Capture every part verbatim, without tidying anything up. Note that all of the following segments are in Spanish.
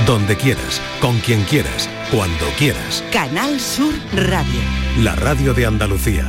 donde quieras, con quien quieras, cuando quieras. Canal Sur Radio. La radio de Andalucía.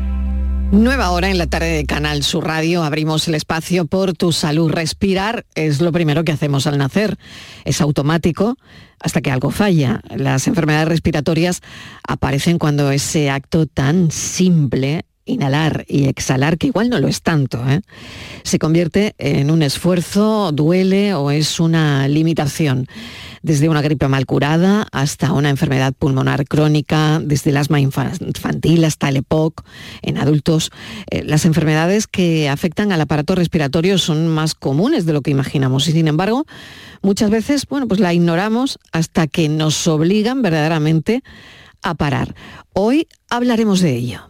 Nueva hora en la tarde de Canal Sur Radio. Abrimos el espacio por tu salud. Respirar es lo primero que hacemos al nacer. Es automático hasta que algo falla. Las enfermedades respiratorias aparecen cuando ese acto tan simple, inhalar y exhalar, que igual no lo es tanto, ¿eh?, se convierte en un esfuerzo, duele o es una limitación. Desde una gripe mal curada hasta una enfermedad pulmonar crónica, desde el asma infantil hasta el E P O C en adultos. Eh, las enfermedades que afectan al aparato respiratorio son más comunes de lo que imaginamos y, sin embargo, muchas veces, bueno, pues la ignoramos hasta que nos obligan verdaderamente a parar. Hoy hablaremos de ello.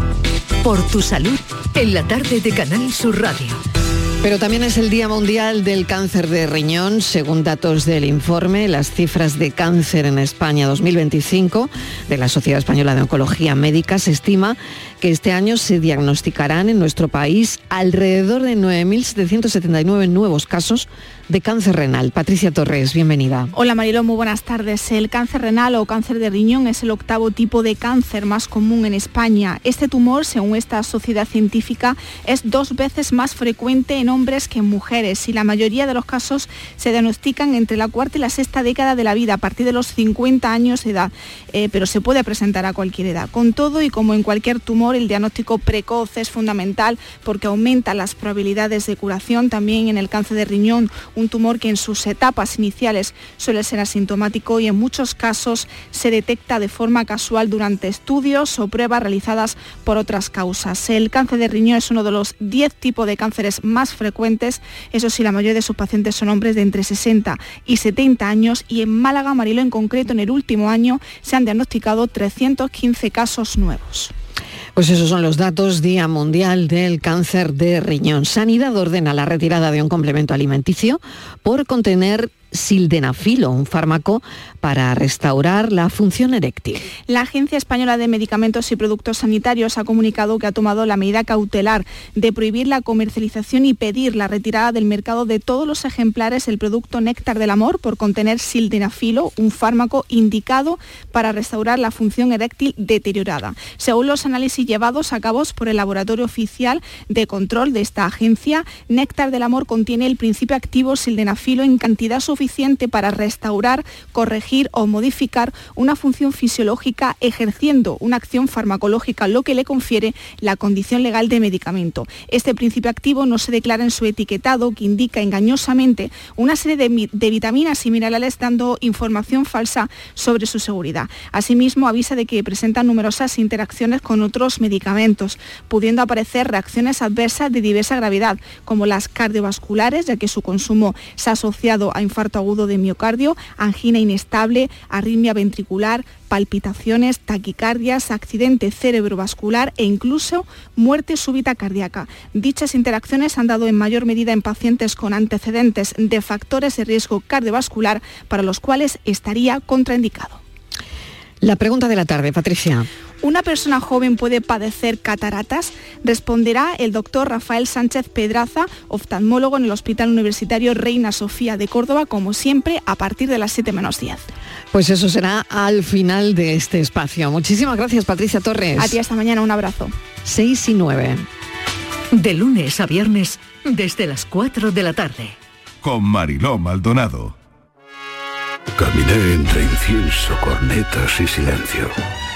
Por tu salud, en la tarde de Canal Sur Radio. Pero también es el Día Mundial del Cáncer de Riñón. Según datos del informe, las cifras de cáncer en España dos mil veinticinco de la Sociedad Española de Oncología Médica, se estima que este año se diagnosticarán en nuestro país alrededor de nueve mil setecientos setenta y nueve nuevos casos de cáncer renal. Patricia Torres, bienvenida. Hola Mariló, muy buenas tardes. El cáncer renal o cáncer de riñón es el octavo tipo de cáncer más común en España. Este tumor, según esta sociedad científica, es dos veces más frecuente en hombres que en mujeres y la mayoría de los casos se diagnostican entre la cuarta y la sexta década de la vida, a partir de los cincuenta años de edad, eh, pero se puede presentar a cualquier edad. Con todo, y como en cualquier tumor, el diagnóstico precoz es fundamental porque aumenta las probabilidades de curación. También en el cáncer de riñón, un tumor que en sus etapas iniciales suele ser asintomático y en muchos casos se detecta de forma casual durante estudios o pruebas realizadas por otras causas. El cáncer de riñón es uno de los diez tipos de cánceres más frecuentes. Eso sí, la mayoría de sus pacientes son hombres de entre sesenta y setenta años y en Málaga, Mariló, en concreto, en el último año se han diagnosticado trescientos quince casos nuevos. Pues esos son los datos. Día Mundial del Cáncer de Riñón. Sanidad ordena la retirada de un complemento alimenticio por contener sildenafilo, un fármaco para restaurar la función eréctil. La Agencia Española de Medicamentos y Productos Sanitarios ha comunicado que ha tomado la medida cautelar de prohibir la comercialización y pedir la retirada del mercado de todos los ejemplares del producto Néctar del Amor por contener sildenafilo, un fármaco indicado para restaurar la función eréctil deteriorada. Según los análisis llevados a cabo por el Laboratorio Oficial de Control de esta agencia, Néctar del Amor contiene el principio activo sildenafilo en cantidad suficiente para restaurar, corregir o modificar una función fisiológica ejerciendo una acción farmacológica, lo que le confiere la condición legal de medicamento. Este principio activo no se declara en su etiquetado, que indica engañosamente una serie de, de vitaminas y minerales, dando información falsa sobre su seguridad. Asimismo, avisa de que presenta numerosas interacciones con otros medicamentos, pudiendo aparecer reacciones adversas de diversa gravedad, como las cardiovasculares, ya que su consumo se ha asociado a infarto agudo de miocardio, angina inestable, arritmia ventricular, palpitaciones, taquicardias, accidente cerebrovascular e incluso muerte súbita cardíaca. Dichas interacciones han dado en mayor medida en pacientes con antecedentes de factores de riesgo cardiovascular para los cuales estaría contraindicado. La pregunta de la tarde, Patricia. ¿Una persona joven puede padecer cataratas? Responderá el doctor Rafael Sánchez Pedraza, oftalmólogo en el Hospital Universitario Reina Sofía de Córdoba, como siempre, a partir de las siete menos diez. Pues eso será al final de este espacio. Muchísimas gracias, Patricia Torres. A ti, hasta mañana, un abrazo. seis y nueve. De lunes a viernes, desde las cuatro de la tarde. Con Mariló Maldonado. Caminé entre incienso, cornetas y silencio.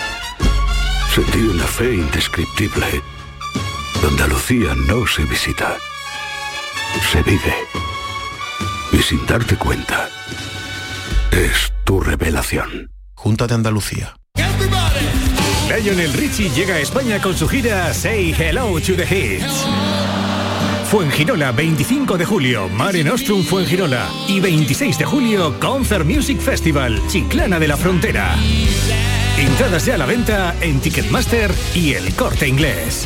Sentí una fe indescriptible. Andalucía no se visita, se vive. Y sin darte cuenta, es tu revelación. Junta de Andalucía. Lionel Richie llega a España con su gira Say Hello to the Hits. Fuengirola, veinticinco de julio, Mare Nostrum Fuengirola. Y veintiséis de julio, Concert Music Festival, Chiclana de la Frontera. Entradas ya a la venta en Ticketmaster y El Corte Inglés.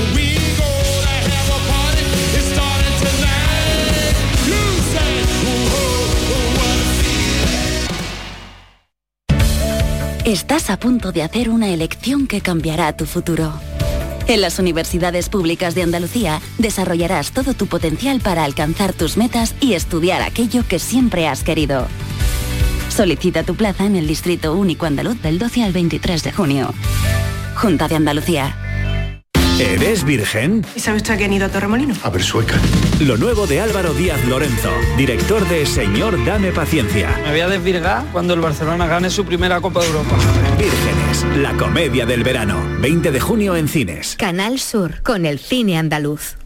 Estás a punto de hacer una elección que cambiará tu futuro. En las universidades públicas de Andalucía desarrollarás todo tu potencial para alcanzar tus metas y estudiar aquello que siempre has querido. Solicita tu plaza en el Distrito Único Andaluz del doce al veintitrés de junio. Junta de Andalucía. ¿Eres virgen? ¿Y sabe usted a quién ha ido a Torremolinos? A ver, sueca. Lo nuevo de Álvaro Díaz Lorenzo, director de Señor, dame paciencia. Me voy a desvirgar cuando el Barcelona gane su primera Copa de Europa. Vírgenes, la comedia del verano. veinte de junio en cines. Canal Sur, con el cine andaluz.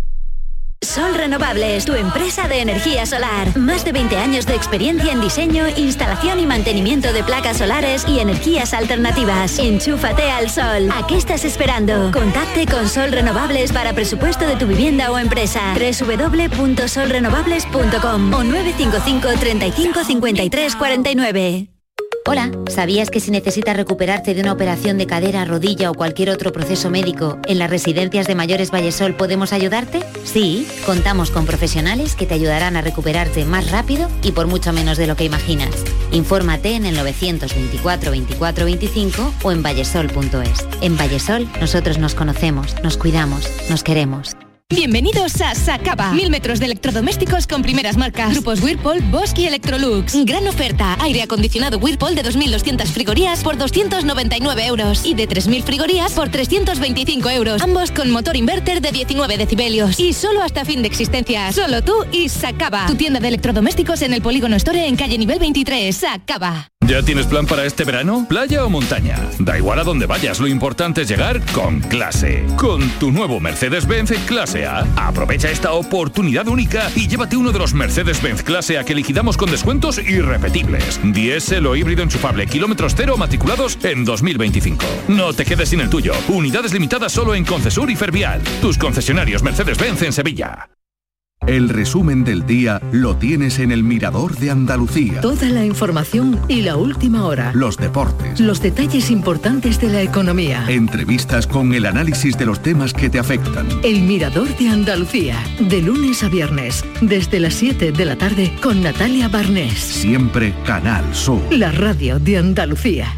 Sol Renovables, tu empresa de energía solar. Más de veinte años de experiencia en diseño, instalación y mantenimiento de placas solares y energías alternativas. Enchúfate al sol. ¿A qué estás esperando? Contacte con Sol Renovables para presupuesto de tu vivienda o empresa. doble u doble u doble u punto sol renovables punto com o nueve cinco cinco, treinta y cinco, cincuenta y tres, cuarenta y nueve. Hola, ¿sabías que si necesitas recuperarte de una operación de cadera, rodilla o cualquier otro proceso médico, en las residencias de mayores Vallesol podemos ayudarte? Sí, contamos con profesionales que te ayudarán a recuperarte más rápido y por mucho menos de lo que imaginas. Infórmate en el novecientos veinticuatro, veinticuatro, veinticinco o en vallesol punto es. En Vallesol nosotros nos conocemos, nos cuidamos, nos queremos. Bienvenidos a Sacaba. Mil metros de electrodomésticos con primeras marcas. Grupos Whirlpool, Bosch y Electrolux. Gran oferta. Aire acondicionado Whirlpool de dos mil doscientas frigorías por doscientos noventa y nueve euros. Y de tres mil frigorías por trescientos veinticinco euros. Ambos con motor inverter de diecinueve decibelios. Y solo hasta fin de existencia. Solo tú y Sacaba. Tu tienda de electrodomésticos en el Polígono Store en calle nivel veintitrés. Sacaba. ¿Ya tienes plan para este verano? ¿Playa o montaña? Da igual a dónde vayas, lo importante es llegar con clase. Con tu nuevo Mercedes-Benz Clase A. Aprovecha esta oportunidad única y llévate uno de los Mercedes-Benz Clase A que liquidamos con descuentos irrepetibles. Diésel o híbrido enchufable, kilómetros cero matriculados en dos mil veinticinco. No te quedes sin el tuyo. Unidades limitadas solo en Concesur y Fervial. Tus concesionarios Mercedes-Benz en Sevilla. El resumen del día lo tienes en El Mirador de Andalucía. Toda la información y la última hora. Los deportes. Los detalles importantes de la economía. Entrevistas con el análisis de los temas que te afectan. El Mirador de Andalucía. De lunes a viernes, desde las siete de la tarde, con Natalia Barnés. Siempre Canal Sur. La radio de Andalucía.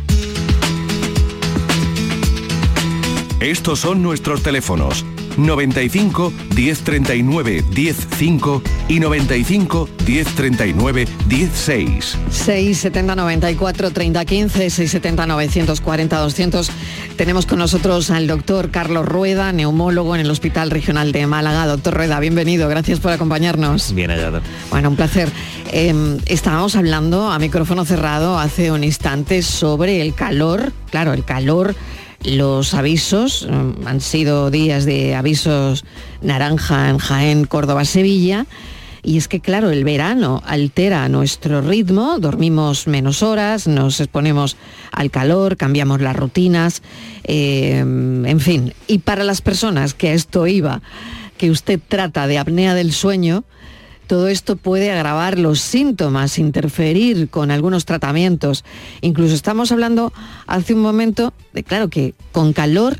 Estos son nuestros teléfonos. noventa y cinco, diez treinta y nueve, diez cinco y noventa y cinco, diez treinta y nueve, diez seis. seis setenta noventa y cuatro treinta quince, seis setenta novecientos cuarenta doscientos. Tenemos con nosotros al doctor Carlos Rueda, neumólogo en el Hospital Regional de Málaga. Doctor Rueda, bienvenido, gracias por acompañarnos. Bien hallado. Bueno, un placer. Eh, estábamos hablando a micrófono cerrado hace un instante sobre el calor, claro, el calor. Los avisos, um, han sido días de avisos naranja en Jaén, Córdoba, Sevilla, y es que claro, el verano altera nuestro ritmo, dormimos menos horas, nos exponemos al calor, cambiamos las rutinas, eh, en fin, y para las personas que a esto iba, que usted trata de apnea del sueño, todo esto puede agravar los síntomas, interferir con algunos tratamientos. Incluso estamos hablando hace un momento de, claro, que con calor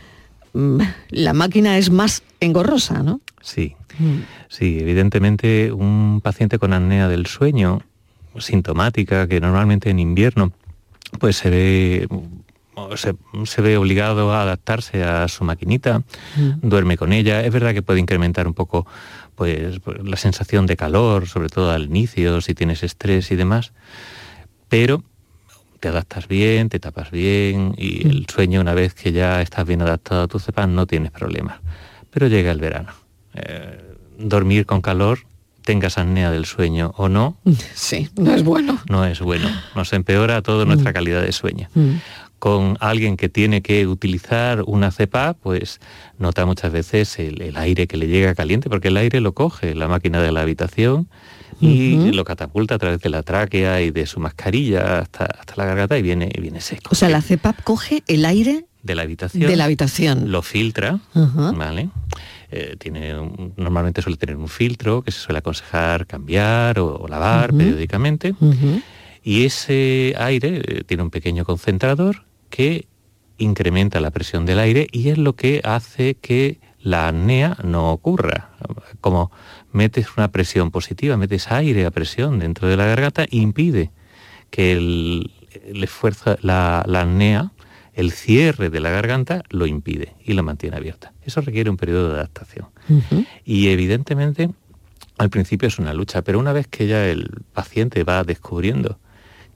la máquina es más engorrosa, ¿no? Sí, sí, evidentemente un paciente con apnea del sueño, sintomática, que normalmente en invierno pues se ve... Se, se ve obligado a adaptarse a su maquinita, mm. duerme con ella. Es verdad que puede incrementar un poco pues, la sensación de calor, sobre todo al inicio, si tienes estrés y demás, pero te adaptas bien, te tapas bien y mm. el sueño, una vez que ya estás bien adaptado a tu C E P A, no tienes problemas. Pero llega el verano. Eh, dormir con calor, tengas apnea del sueño o no, sí, no es bueno. No es bueno. Nos empeora toda nuestra mm. calidad de sueño. Mm. Con alguien que tiene que utilizar una C E P A, pues nota muchas veces el, el aire que le llega caliente, porque el aire lo coge la máquina de la habitación y uh-huh. lo catapulta a través de la tráquea y de su mascarilla hasta, hasta la garganta y viene, y viene seco. O sea, la C E P A coge el aire de la habitación, de la habitación. Lo filtra, uh-huh. ¿vale? Eh, tiene un, normalmente suele tener un filtro que se suele aconsejar cambiar o, o lavar uh-huh. periódicamente. Uh-huh. Y ese aire eh, tiene un pequeño concentrador que incrementa la presión del aire y es lo que hace que la apnea no ocurra. Como metes una presión positiva, metes aire a presión dentro de la garganta, impide que el, el esfuerzo, la, la apnea, el cierre de la garganta, lo impide y la mantiene abierta. Eso requiere un periodo de adaptación. Uh-huh. Y evidentemente, al principio es una lucha, pero una vez que ya el paciente va descubriendo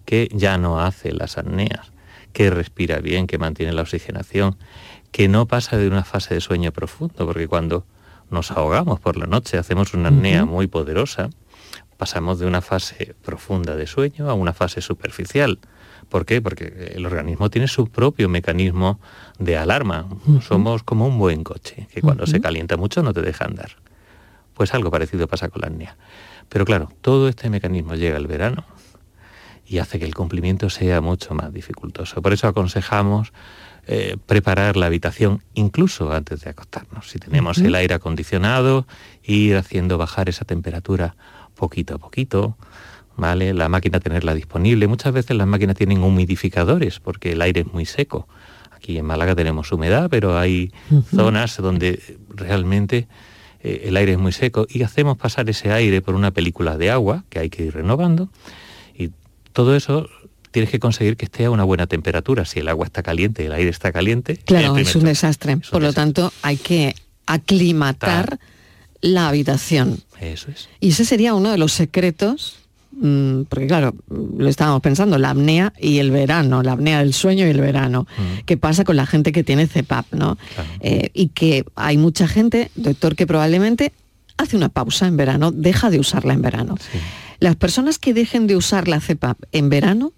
que ya no hace las apneas, que respira bien, que mantiene la oxigenación, que no pasa de una fase de sueño profundo, porque cuando nos ahogamos por la noche, hacemos una apnea uh-huh. muy poderosa, pasamos de una fase profunda de sueño a una fase superficial. ¿Por qué? Porque el organismo tiene su propio mecanismo de alarma. Uh-huh. Somos como un buen coche, que cuando uh-huh. se calienta mucho no te deja andar. Pues algo parecido pasa con la apnea. Pero claro, todo este mecanismo llega el verano y hace que el cumplimiento sea mucho más dificultoso. Por eso aconsejamos eh, preparar la habitación incluso antes de acostarnos. Si tenemos uh-huh. el aire acondicionado, ir haciendo bajar esa temperatura poquito a poquito, ¿vale? La máquina tenerla disponible. Muchas veces las máquinas tienen humidificadores porque el aire es muy seco. Aquí en Málaga tenemos humedad, pero hay uh-huh. zonas donde realmente eh, el aire es muy seco y hacemos pasar ese aire por una película de agua que hay que ir renovando, y todo eso tienes que conseguir que esté a una buena temperatura. Si el agua está caliente, el aire está caliente... Claro, es un desastre. Es un Por desastre. Lo tanto, hay que aclimatar Tal. la habitación. Eso es. Y ese sería uno de los secretos, mmm, porque claro, lo estábamos pensando, la apnea y el verano, la apnea del sueño y el verano. Mm. ¿Qué pasa con la gente que tiene C PAP, no? Claro. Eh, y que hay mucha gente, doctor, que probablemente hace una pausa en verano, deja de usarla en verano. Sí. Las personas que dejen de usar la C PAP en verano,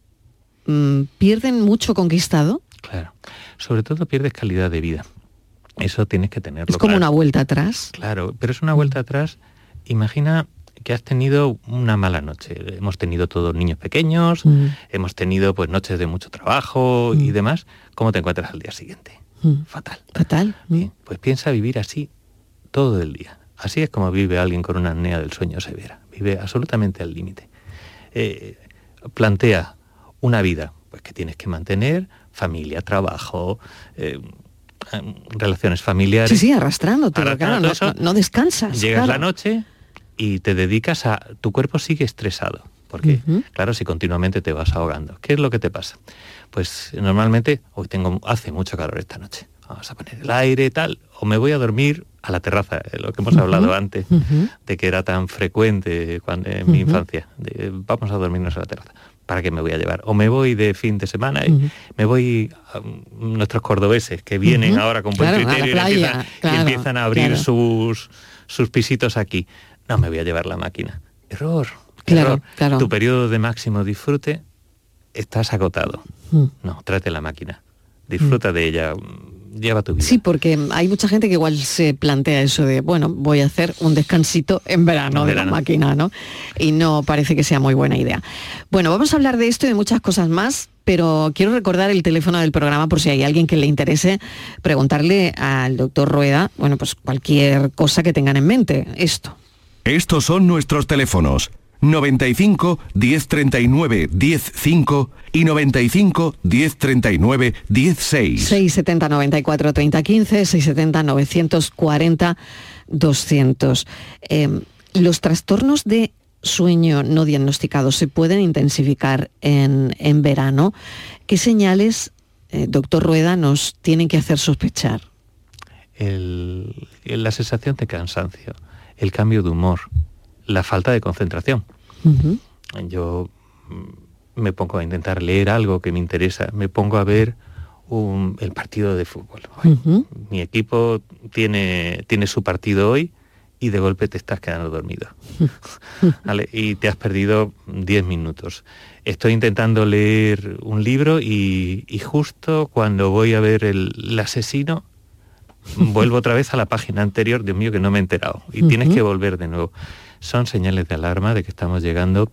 ¿pierden mucho conquistado? Claro, sobre todo pierdes calidad de vida. Eso tienes que tenerlo. Es como claro. una vuelta atrás. Claro, pero es una vuelta atrás. Imagina que has tenido una mala noche. Hemos tenido todos niños pequeños, mm. hemos tenido pues noches de mucho trabajo mm. y demás. ¿Cómo te encuentras al día siguiente? Mm. Fatal. Fatal. Bien, pues piensa vivir así todo el día. Así es como vive alguien con una apnea del sueño severa. Vive absolutamente al límite. Eh, plantea una vida pues que tienes que mantener, familia, trabajo, eh, relaciones familiares. Sí, sí, arrastrándote, claro, no, no, no descansas. Llegas claro. la noche y te dedicas a... Tu cuerpo sigue estresado, porque, uh-huh. claro, si continuamente te vas ahogando. ¿Qué es lo que te pasa? Pues normalmente, hoy tengo hace mucho calor esta noche, vamos a poner el aire y tal, o me voy a dormir a la terraza, lo que hemos uh-huh. hablado antes, uh-huh. de que era tan frecuente cuando, en uh-huh. mi infancia, de, vamos a dormirnos a la terraza. ¿Para qué me voy a llevar? O me voy de fin de semana y uh-huh. me voy a um, nuestros cordobeses que vienen uh-huh. ahora con buen claro, criterio playa, y, empiezan, claro, y empiezan a abrir claro. sus, sus pisitos aquí. No me voy a llevar la máquina. Error. Claro, error. claro. Tu periodo de máximo disfrute estás agotado. Uh-huh. No, tráete la máquina. Disfruta uh-huh. de ella. Lleva tu vida. Sí, porque hay mucha gente que igual se plantea eso de, bueno, voy a hacer un descansito en verano, en de verano. la máquina, ¿no? Y no parece que sea muy buena idea. Bueno, vamos a hablar de esto y de muchas cosas más, pero quiero recordar el teléfono del programa por si hay alguien que le interese preguntarle al doctor Rueda, bueno, pues cualquier cosa que tengan en mente. Esto. Estos son nuestros teléfonos. noventa y cinco, diez treinta y nueve, diez cinco y noventa y cinco, diez treinta y nueve, diez seis. seiscientos setenta, noventa y cuatro, treinta, quince, seiscientos setenta, novecientos cuarenta, doscientos. Eh, los trastornos de sueño no diagnosticados se pueden intensificar en, en verano. ¿Qué señales, eh, doctor Rueda, nos tienen que hacer sospechar? El, la sensación de cansancio, el cambio de humor, la falta de concentración. Uh-huh. Yo me pongo a intentar leer algo que me interesa, me pongo a ver un, el partido de fútbol. Uh-huh. Mi equipo tiene, tiene su partido hoy y de golpe te estás quedando dormido. ¿Vale? Y te has perdido diez minutos. Estoy intentando leer un libro y, y justo cuando voy a ver el, el asesino, vuelvo otra vez a la página anterior, Dios mío, que no me he enterado. Y uh-huh. tienes que volver de nuevo. Son señales de alarma de que estamos llegando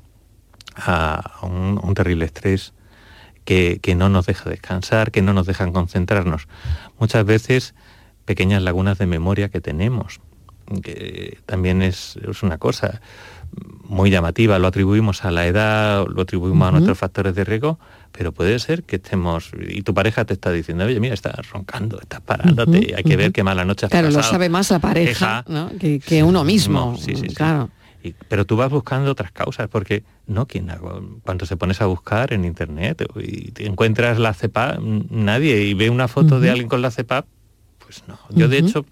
a un, un terrible estrés que, que no nos deja descansar, que no nos dejan concentrarnos. Muchas veces pequeñas lagunas de memoria que tenemos, que también es, es una cosa muy llamativa, lo atribuimos a la edad, lo atribuimos uh-huh. a nuestros factores de riesgo, pero puede ser que estemos, y tu pareja te está diciendo, oye, mira, estás roncando, estás parándote, uh-huh, hay que uh-huh. ver qué mala noche has claro, pasado. Claro, lo sabe más la pareja, ¿no? que, que uno mismo. Sí, sí, sí. Claro. Y, pero tú vas buscando otras causas, porque no, quien cuando se pones a buscar en internet y te encuentras la C PAP, nadie, y ve una foto uh-huh. de alguien con la C PAP, pues no. Yo, uh-huh. de hecho,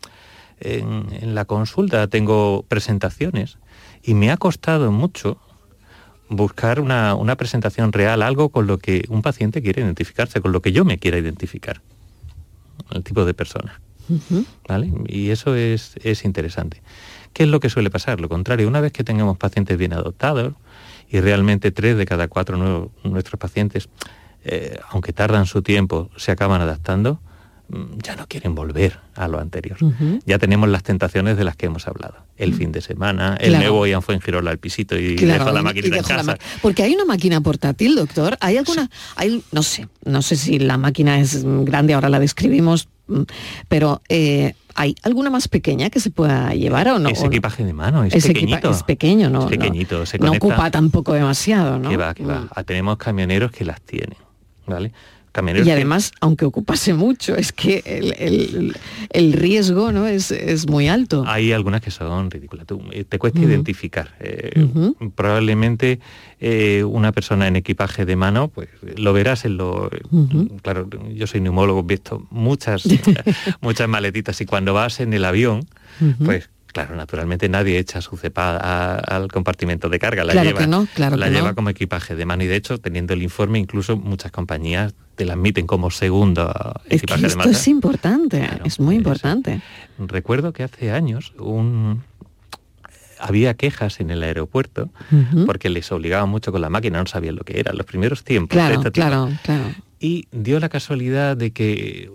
en, en la consulta tengo presentaciones y me ha costado mucho buscar una, una presentación real, algo con lo que un paciente quiere identificarse, con lo que yo me quiera identificar, el tipo de persona. Uh-huh. ¿Vale? Y eso es, es interesante. ¿Qué es lo que suele pasar? Lo contrario, una vez que tengamos pacientes bien adoptados, y realmente tres de cada cuatro nuevos, nuestros pacientes, eh, aunque tardan su tiempo, se acaban adaptando, ya no quieren volver a lo anterior. Uh-huh. Ya tenemos las tentaciones de las que hemos hablado. El uh-huh. fin de semana, el claro. me voy a Fuengirola al pisito y claro, dejo la máquina en casa. Ma- Porque hay una máquina portátil, doctor. ¿Hay alguna? Sí. Hay, no sé, no sé si la máquina es grande, ahora la describimos, pero eh, ¿hay alguna más pequeña que se pueda llevar o no? Es equipaje de mano, es, es pequeñito. Equipa- es pequeño, ¿no? Es pequeñito, no, se no conecta, ocupa tampoco demasiado, ¿no? Que va, que va. Mm. Tenemos camioneros que las tienen, ¿vale? Y además, que... aunque ocupase mucho, es que el, el, el riesgo, ¿no? es, es muy alto. Hay algunas que son ridículas. Tú, te cuesta uh-huh. identificar. Eh, uh-huh. Probablemente eh, una persona en equipaje de mano, pues lo verás en lo... Uh-huh. Claro, yo soy neumólogo, he visto muchas, muchas maletitas y cuando vas en el avión, uh-huh. pues... Claro, naturalmente nadie echa su cepa a, al compartimento de carga, la claro lleva, que no, claro la que lleva no. como equipaje de mano y de hecho, teniendo el informe, incluso muchas compañías te la admiten como segundo es equipaje que de mano. Esto es importante, claro, es muy importante. Eso. Recuerdo que hace años un... había quejas en el aeropuerto uh-huh. porque les obligaban mucho con la máquina, no sabían lo que era, los primeros tiempos. Claro, de claro, claro. Y dio la casualidad de que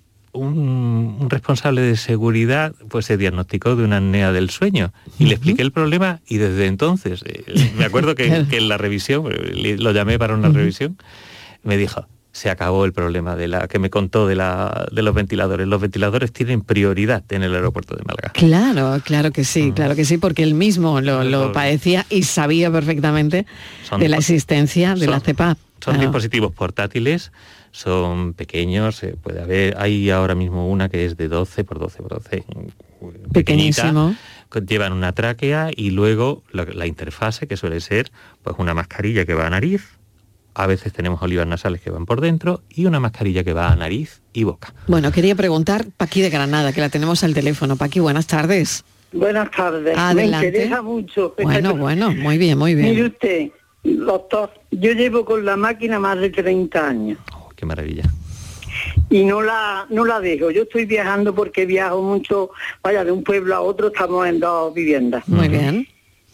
Un, un responsable de seguridad pues se diagnosticó de una apnea del sueño y uh-huh. le expliqué el problema y desde entonces, eh, me acuerdo que, que en la revisión, lo llamé para una uh-huh. revisión, me dijo, se acabó el problema de la que me contó de, la, de los ventiladores. Los ventiladores tienen prioridad en el aeropuerto de Málaga. Claro, claro que sí, uh-huh. claro que sí, porque él mismo lo, lo padecía y sabía perfectamente son, de la existencia de son, la CEPAP. Son claro. dispositivos portátiles, son pequeños, eh, puede haber, hay ahora mismo una que es de doce por doce por doce, pequeñísimo. Llevan una tráquea y luego la, la interfase, que suele ser pues una mascarilla que va a nariz, a veces tenemos olivas nasales que van por dentro y una mascarilla que va a nariz y boca. Bueno, quería preguntar, Paqui de Granada, que la tenemos al teléfono. Paqui, buenas tardes. Buenas tardes. Adelante. Me interesa mucho. Bueno, bueno, muy bien, muy bien. Mire usted, doctor, yo llevo con la máquina más de treinta años. Oh, qué maravilla. Y no la no la dejo. Yo estoy viajando porque viajo mucho, vaya, de un pueblo a otro, estamos en dos viviendas. Muy bien.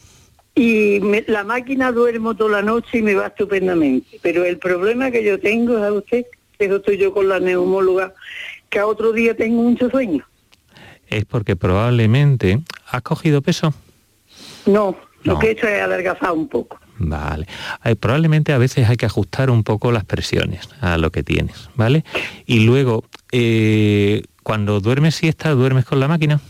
Y me, la máquina duermo toda la noche y me va estupendamente. Pero el problema que yo tengo, ¿sabe usted? Eso estoy yo con la neumóloga, que a otro día tengo mucho sueño. Es porque probablemente has cogido peso. No, no. Lo que he hecho es adelgazar un poco. Vale. Hay, probablemente a veces hay que ajustar un poco las presiones a lo que tienes, ¿vale? Y luego, eh, cuando duermes siesta, ¿duermes con la máquina?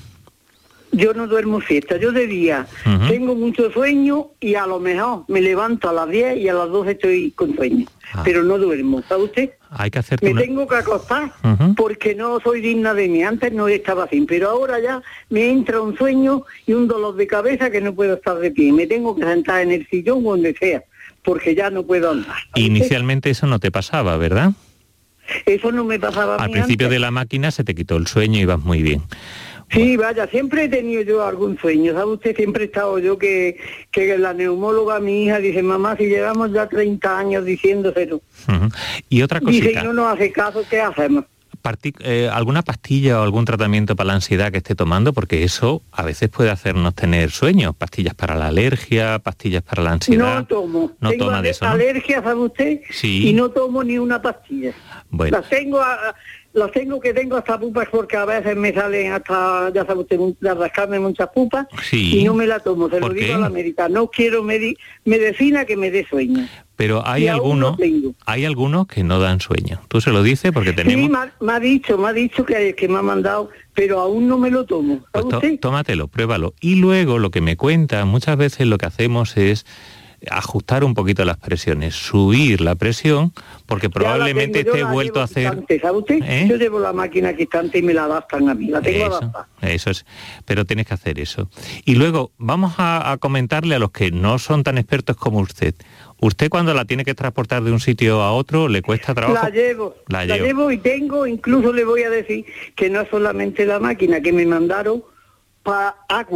Yo no duermo siesta, yo de día uh-huh. tengo mucho sueño y a lo mejor me levanto a las diez y a las doce estoy con sueño, ah. pero no duermo, ¿sabe usted? Hay que hacerte Me una... tengo que acostar uh-huh. porque no soy digna de mí, antes no estaba así, pero ahora ya me entra un sueño y un dolor de cabeza que no puedo estar de pie, me tengo que sentar en el sillón o donde sea, porque ya no puedo andar. Inicialmente eso no te pasaba, ¿verdad? Eso no me pasaba a mí Al principio antes. de la máquina se te quitó el sueño y vas muy bien. Sí, vaya, siempre he tenido yo algún sueño, ¿sabe usted? Siempre he estado yo que, que la neumóloga, mi hija, dice, mamá, si llevamos ya treinta años diciéndoselo. Uh-huh. Y otra cosita. Dice, y no nos hace caso, ¿qué hacemos? Partic- eh, ¿Alguna pastilla o algún tratamiento para la ansiedad que esté tomando? Porque eso a veces puede hacernos tener sueños. Pastillas para la alergia, pastillas para la ansiedad. No tomo. No tengo toma de eso, ¿no? alergia, ¿sabe usted? Sí. Y no tomo ni una pastilla. Bueno. Las tengo... A, Los tengo que tengo hasta pupas porque a veces me salen hasta, ya sabe usted, de rascarme muchas pupas sí. y no me la tomo, se lo digo a la médica. No quiero medi- medicina que me dé sueño. Pero hay algunos, hay algunos que no dan sueño. Tú se lo dices porque tenemos... Sí, me ha, me ha dicho, me ha dicho que, que me ha mandado, pero aún no me lo tomo. Pues to- usted? Tómatelo, pruébalo. Y luego lo que me cuenta, muchas veces lo que hacemos es ajustar un poquito las presiones, subir la presión, porque probablemente te he vuelto a hacer... Quitante, ¿sabe usted? ¿Eh? Yo llevo la máquina quitante y me la adaptan a mí, la tengo eso, adaptada. Eso es, pero tienes que hacer eso. Y luego vamos a, a comentarle a los que no son tan expertos como usted. ¿Usted cuando la tiene que transportar de un sitio a otro le cuesta trabajo? La llevo, la, la llevo. llevo y tengo, incluso le voy a decir que no es solamente la máquina, que me mandaron para agua.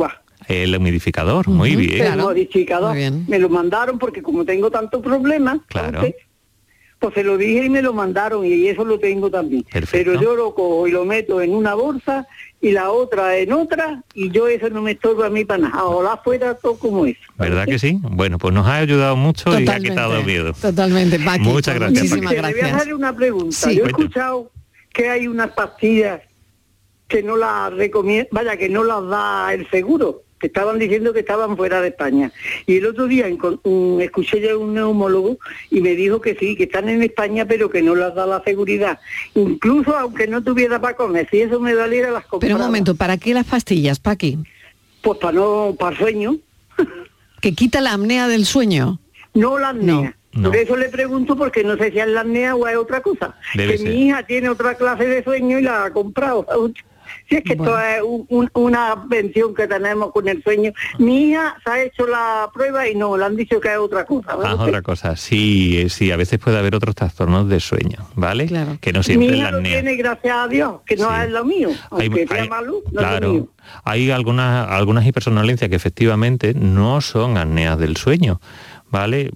El humidificador, uh-huh, muy bien. El humidificador, muy bien. Me lo mandaron porque como tengo tantos problemas, claro. Entonces, pues se lo dije y me lo mandaron y eso lo tengo también. Perfecto. Pero yo lo cojo y lo meto en una bolsa y la otra en otra y yo eso no me estorba a mí para nada. Ojalá fuera todo como eso. ¿Verdad que sí? Bueno, pues nos ha ayudado mucho. Totalmente, y ha quitado miedo. Totalmente, Paqui. Muchas gracias. Muchísimas Paqui. gracias. Le voy a hacer una pregunta. Sí, yo he cuenta. escuchado que hay unas pastillas que no las recomienda, vaya, que no las da el seguro, que estaban diciendo que estaban fuera de España. Y el otro día um, escuché ya a un neumólogo y me dijo que sí, que están en España, pero que no las da la seguridad. Incluso aunque no tuviera para comer, si eso me valiera las compraba. Pero un momento, ¿para qué las pastillas, Paqui? Pues para no, para el sueño. ¿Que quita la apnea del sueño? No la apnea. No, no. Por eso le pregunto, porque no sé si es la apnea o es otra cosa. Debe que ser. Mi hija tiene otra clase de sueño y la ha comprado. Si es que bueno. Esto es un, un, una pensión que tenemos con el sueño. Mi hija se ha hecho la prueba y no, le han dicho que es otra cosa. Ah, otra cosa. Sí, sí, a veces puede haber otros trastornos de sueño, ¿vale? Claro. Que no siempre Mi es hija la lo apnea. tiene, gracias a Dios, que no Sí. es lo mío. Aunque Hay- sea hay- malo, no claro, es lo mío. hay algunas, algunas hipersonolencias que efectivamente no son apneas del sueño, ¿vale?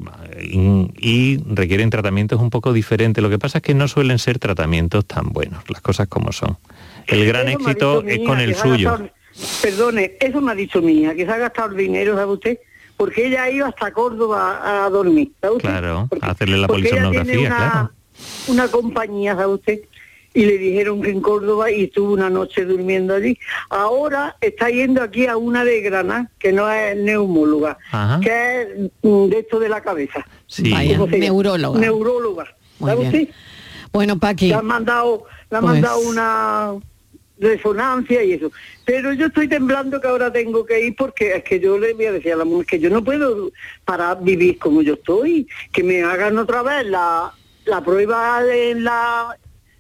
Y, y requieren tratamientos un poco diferentes. Lo que pasa es que no suelen ser tratamientos tan buenos, las cosas como son. El gran Eso me ha éxito dicho mi es hija, con que el se ha suyo. gastado- perdone, eso me ha dicho mi hija, que se ha gastado el dinero, ¿sabe usted? Porque ella ha ido hasta Córdoba a, a dormir, ¿sabe usted? Claro, Porque- a hacerle la porque ella tiene polisomnografía, una, claro. una compañía, ¿sabe usted? Y le dijeron que en Córdoba y estuvo una noche durmiendo allí. Ahora está yendo aquí a una de Granada, que no es neumóloga, Ajá. que es mm, de esto de la cabeza. Sí. Vaya, ¿Cómo se llama? neuróloga. Neuróloga. Muy ¿Sabe bien. usted? Bueno, Paqui, Le han mandado, le han Pues- mandado una resonancia y eso. Pero yo estoy temblando que ahora tengo que ir porque es que yo le voy a decir a la mujer que yo no puedo para vivir como yo estoy, que me hagan otra vez la, la prueba en la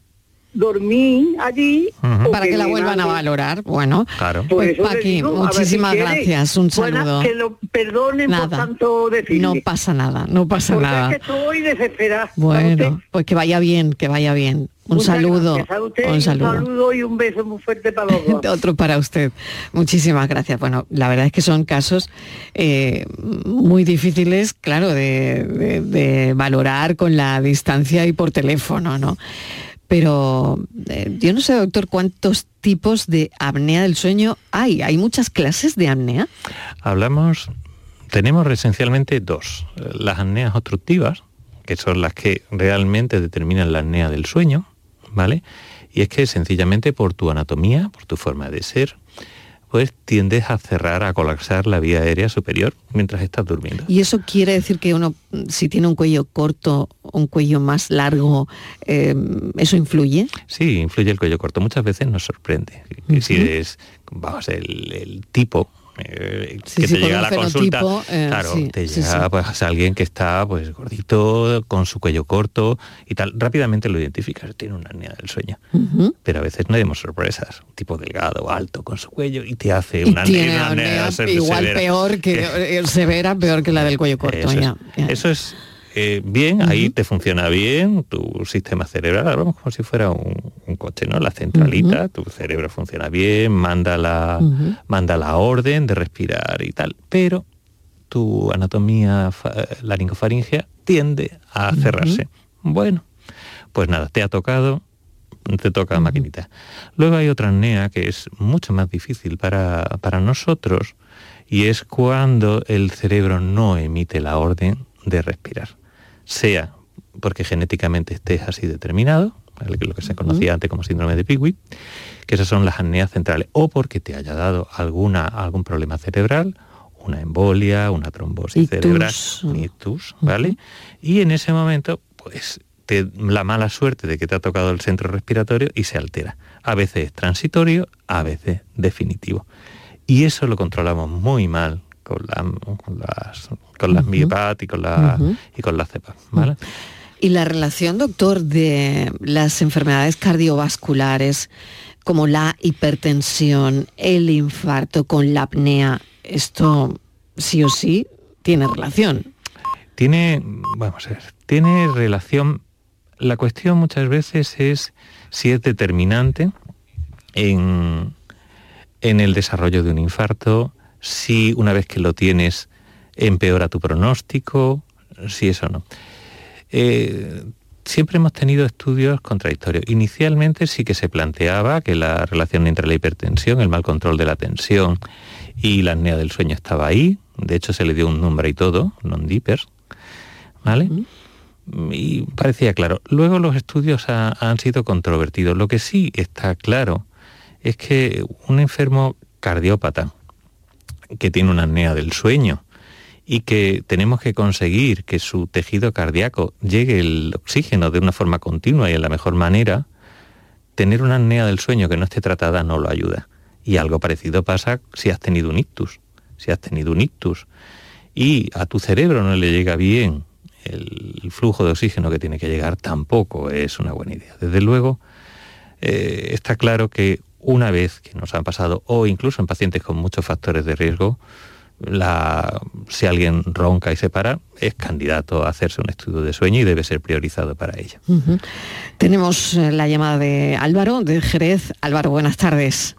dormir allí. Ujú. o para que la me vuelvan a manden- valorar. Bueno, Claro. Por pues eso le Paqui, digo, a ver si muchísimas quiere. gracias. Un Buena, saludo. que lo perdonen por Nada. tanto decirle. No pasa nada, no pasa Porque nada. es que estoy desesperada. ¿sabe usted? Bueno, pues que vaya bien, que vaya bien. Un Muchas saludo, gracias a usted, un saludo. Un saludo y un beso muy fuerte para los dos. Otro para usted. Muchísimas gracias. Bueno, la verdad es que son casos eh, muy difíciles, claro, de, de- de valorar con la distancia y por teléfono, ¿no? Pero eh, yo no sé, doctor, cuántos tipos de apnea del sueño hay. ¿Hay muchas clases de apnea? Hablamos, tenemos esencialmente dos. Las apneas obstructivas, que son las que realmente determinan la apnea del sueño, ¿vale? Y es que sencillamente por tu anatomía, por tu forma de ser, pues tiendes a cerrar, a colapsar la vía aérea superior mientras estás durmiendo. Y eso quiere decir que uno, si tiene un cuello corto, un cuello más largo, eh, ¿eso influye? Sí, influye el cuello corto. Muchas veces nos sorprende. Que Ujú. si es, vamos, el, el tipo eh, Sí, que sí, te por llega a un la consulta, fenotipo, eh, claro, sí, te sí, llega sí. pues alguien que está pues gordito, con su cuello corto y tal. Rápidamente lo identificas, tiene una apnea del sueño. Ujú. Pero a veces no tenemos sorpresas. Un tipo delgado, alto, con su cuello y te hace Y una tiene una apnea se- igual severa. peor que, eh, severa, peor que la del cuello corto. Eso es, ya, ya. eso es, eh, bien, ahí te funciona bien tu sistema cerebral, hablamos como si fuera un, un coche, ¿no? La centralita, Ujú. tu cerebro funciona bien, manda la, Ujú. manda la orden de respirar y tal, pero tu anatomía fa- laringofaringea tiende a Ujú. cerrarse. Bueno, pues nada, te ha tocado, te toca la maquinita. Luego hay otra apnea que es mucho más difícil para, para nosotros y es cuando el cerebro no emite la orden de respirar. Sea porque genéticamente estés así determinado, ¿vale? Que es lo que se conocía antes como síndrome de Pickwick, que esas son las apneas centrales, o porque te haya dado alguna, algún problema cerebral, una embolia, una trombosis Ictus. cerebral, ictus, ¿vale? Y en ese momento, pues, te, la mala suerte de que te ha tocado el centro respiratorio y se altera. A veces es transitorio, a veces definitivo. Y eso lo controlamos muy mal con, la, con las, con las Ujú. M I P A T y con, la, Ujú. y con las cepas, ¿vale? Y la relación, doctor, de las enfermedades cardiovasculares como la hipertensión, el infarto con la apnea, esto sí o sí tiene relación. Tiene, vamos a ver, tiene relación. La cuestión muchas veces es si es determinante en, en el desarrollo de un infarto, si una vez que lo tienes empeora tu pronóstico, si eso no. Eh, siempre hemos tenido estudios contradictorios. Inicialmente sí que se planteaba que la relación entre la hipertensión, el mal control de la tensión y la apnea del sueño estaba ahí. De hecho, se le dio un nombre y todo, non-dippers, ¿vale? Uh-huh. Y parecía claro. Luego los estudios ha, han sido controvertidos. Lo que sí está claro es que un enfermo cardiópata que tiene una apnea del sueño y que tenemos que conseguir que su tejido cardíaco llegue el oxígeno de una forma continua y de la mejor manera, tener una apnea del sueño que no esté tratada no lo ayuda. Y algo parecido pasa si has tenido un ictus. Si has tenido un ictus y a tu cerebro no le llega bien el flujo de oxígeno que tiene que llegar, tampoco es una buena idea. Desde luego, eh, está claro que una vez que nos han pasado, o incluso en pacientes con muchos factores de riesgo, la, si alguien ronca y se para, es candidato a hacerse un estudio de sueño y debe ser priorizado para ello. Uh-huh. Tenemos la llamada de Álvaro, de Jerez. Álvaro, buenas tardes.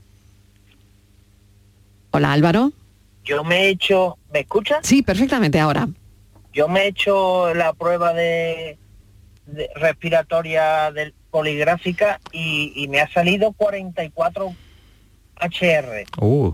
Hola, Álvaro. Yo me he hecho... ¿Me escuchas? Sí, perfectamente, ahora. Yo me he hecho la prueba de, de respiratoria del, poligráfica y, y me ha salido cuarenta y cuatro H R. Uh,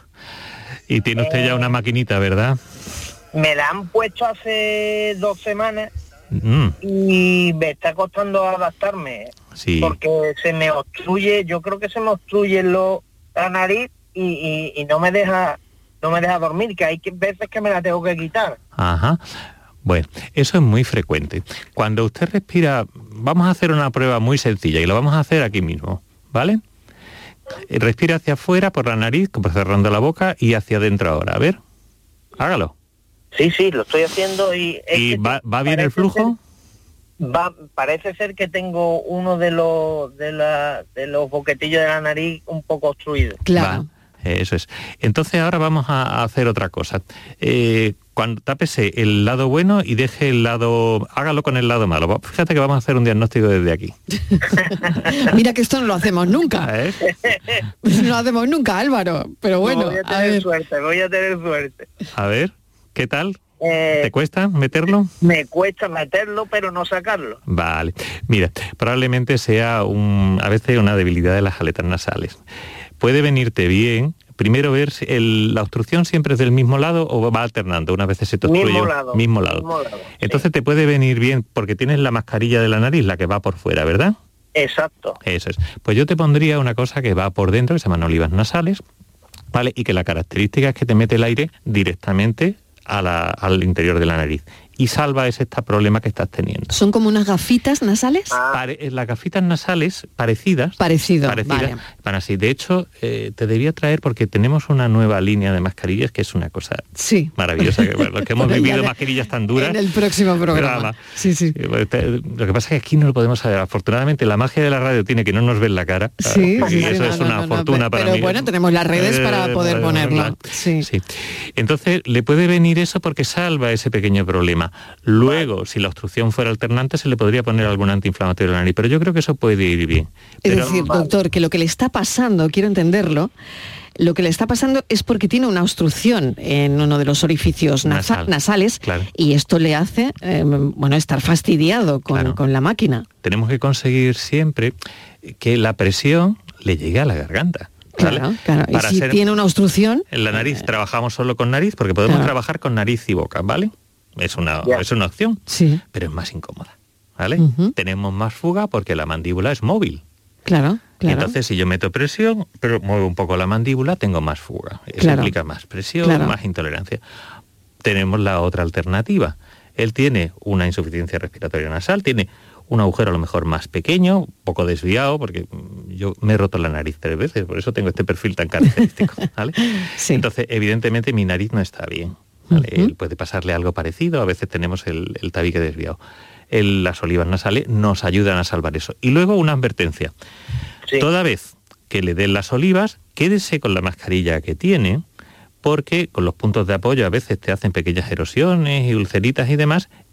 y tiene usted eh, ya una maquinita, ¿verdad? Me la han puesto hace dos semanas mm. y me está costando adaptarme. Sí. Porque se me obstruye, yo creo que se me obstruye lo, la nariz y, y, y no me deja... no me deja dormir, que hay veces que me la tengo que quitar. Ajá. Bueno, eso es muy frecuente. Cuando usted respira, vamos a hacer una prueba muy sencilla y lo vamos a hacer aquí mismo, ¿vale? Respira hacia afuera por la nariz, como cerrando la boca, y hacia adentro ahora. A ver, hágalo. Sí, sí, lo estoy haciendo y... ¿Y va, va bien el flujo? Ser, va, parece ser que tengo uno de los de, la, de los boquetillos de la nariz un poco obstruido. Claro. Va. Eso es. Entonces ahora vamos a hacer otra cosa. Eh, cuando tápese el lado bueno y deje el lado... Hágalo con el lado malo. Fíjate que vamos a hacer un diagnóstico desde aquí. Mira que esto no lo hacemos nunca. ¿Eh? No lo hacemos nunca, Álvaro. Pero bueno, no, voy a tener a ver. suerte, voy a tener suerte. A ver, ¿qué tal? Eh, ¿Te cuesta meterlo? Me cuesta meterlo, pero no sacarlo. Vale. Mira, probablemente sea un, a veces una debilidad de las aletas nasales. Puede venirte bien, primero ver si el, la obstrucción siempre es del mismo lado o va alternando, unas veces se te obstruye. Mismo lado. Mismo lado. Mismo lado Entonces sí. Te puede venir bien porque tienes la mascarilla de la nariz, la que va por fuera, ¿verdad? Exacto. Eso es. Pues yo te pondría una cosa que va por dentro, que se llaman olivas nasales, ¿vale? Y que la característica es que te mete el aire directamente a la, al interior de la nariz. Y salva ese este problema que estás teniendo. ¿Son como unas gafitas nasales? Ah. Pare, las gafitas nasales parecidas. Parecido, parecidas, vale. Van así. De hecho, eh, te debía traer porque tenemos una nueva línea de mascarillas que es una cosa sí. maravillosa. Que, bueno, los que hemos vivido de, mascarillas tan duras. En el próximo programa. programa. Sí, sí. Lo que pasa es que aquí no lo podemos saber. Afortunadamente, la magia de la radio tiene que no nos ven la cara. Sí, y sí, eso no, es no, una no, fortuna no, para pero mí. Pero bueno, tenemos las redes eh, para poder eh, ponerlo. Sí. sí. Entonces, le puede venir eso porque salva ese pequeño problema. Luego, vale. si la obstrucción fuera alternante, se le podría poner algún antiinflamatorio en la nariz, pero yo creo que eso puede ir bien. Es pero, decir, vale. doctor, que lo que le está pasando, quiero entenderlo, lo que le está pasando es porque tiene una obstrucción en uno de los orificios Nasal, nasales claro. y esto le hace, eh, bueno, estar fastidiado con, claro. con la máquina. Tenemos que conseguir siempre que la presión le llegue a la garganta. ¿vale? Claro, claro. Y Para si ser, tiene una obstrucción... En la nariz eh, trabajamos solo con nariz porque podemos claro. trabajar con nariz y boca, ¿vale? Es una, yeah. es una opción, sí. pero es más incómoda, ¿vale? Uh-huh. Tenemos más fuga porque la mandíbula es móvil. Claro, claro. Entonces, si yo meto presión, pero muevo un poco la mandíbula, tengo más fuga. Eso claro. implica más presión, claro. más intolerancia. Tenemos la otra alternativa. Él tiene una insuficiencia respiratoria nasal, tiene un agujero a lo mejor más pequeño, un poco desviado, porque yo me he roto la nariz tres veces, por eso tengo este perfil tan característico, ¿vale? Sí. Entonces, evidentemente, mi nariz no está bien. ¿Vale? Uh-huh. Él puede pasarle algo parecido, a veces tenemos el, el tabique desviado. El, las olivas nasales nos ayudan a salvar eso. Y luego una advertencia. Sí. Toda vez que le den las olivas, quédese con la mascarilla que tiene, porque con los puntos de apoyo a veces te hacen pequeñas erosiones y ulceritas y demás,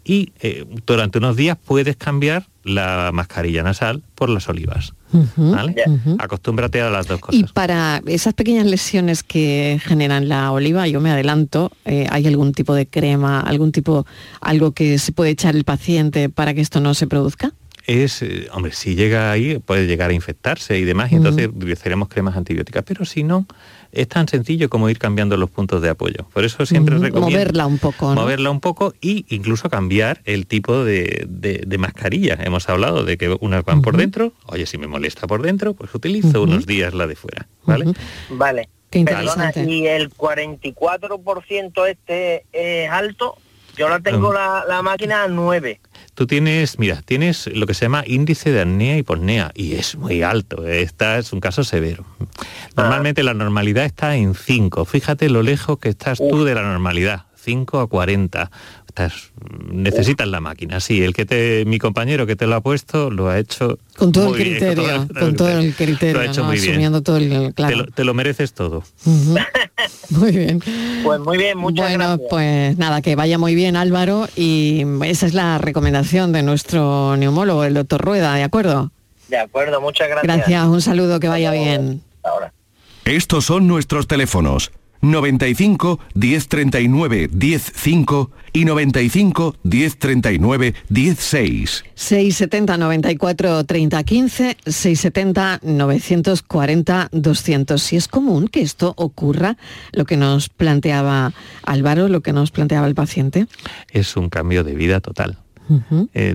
y eh, durante unos días puedes cambiar la mascarilla nasal por las olivas. Uh-huh, ¿vale? Uh-huh. Acostúmbrate a las dos cosas. Y para esas pequeñas lesiones que generan la oliva, yo me adelanto, eh, ¿hay algún tipo de crema, algún tipo, algo que se puede echar el paciente para que esto no se produzca? Es, eh, hombre, si llega ahí puede llegar a infectarse y demás, y uh-huh. entonces utilizaremos cremas antibióticas, pero si no, es tan sencillo como ir cambiando los puntos de apoyo. Por eso siempre uh-huh. recomiendo moverla un poco, ¿no? Moverla un poco e incluso cambiar el tipo de, de, de mascarilla. Hemos hablado de que unas van uh-huh. por dentro. Oye, si me molesta por dentro, pues utilizo uh-huh. unos días la de fuera, ¿vale? Uh-huh. Vale. Qué interesante. Perdona, y el cuarenta y cuatro por ciento este es alto. Yo la tengo uh-huh. la, la máquina a nueve. Tú tienes, mira, tienes lo que se llama índice de apnea y hiposnea, y es muy alto, esta es un caso severo. Normalmente ah. la normalidad está en cinco, fíjate lo lejos que estás Uf. tú de la normalidad, cinco a cuarenta. Estás, necesitas Uf. la máquina, sí, el que te, mi compañero que te lo ha puesto lo ha hecho con todo muy el criterio, bien, con todo, con todo el criterio, lo ha hecho ¿no? muy bien. Asumiendo todo el, claro. Te lo, te lo mereces todo. Uh-huh. Muy bien. Pues muy bien, muchas bueno, gracias. Pues nada, que vaya muy bien, Álvaro, y esa es la recomendación de nuestro neumólogo, el doctor Rueda, ¿de acuerdo? De acuerdo, muchas gracias. Gracias, un saludo, que vaya bien. Ahora. Estos son nuestros teléfonos: noventa y cinco, diez treinta y nueve, diez cinco y noventa y cinco, diez treinta y nueve, diez seis. seiscientos setenta, noventa y cuatro, treinta, quince, seiscientos setenta, novecientos cuarenta, doscientos. Si es común que esto ocurra, lo que nos planteaba Álvaro, lo que nos planteaba el paciente. Es un cambio de vida total. Uh-huh. Eh,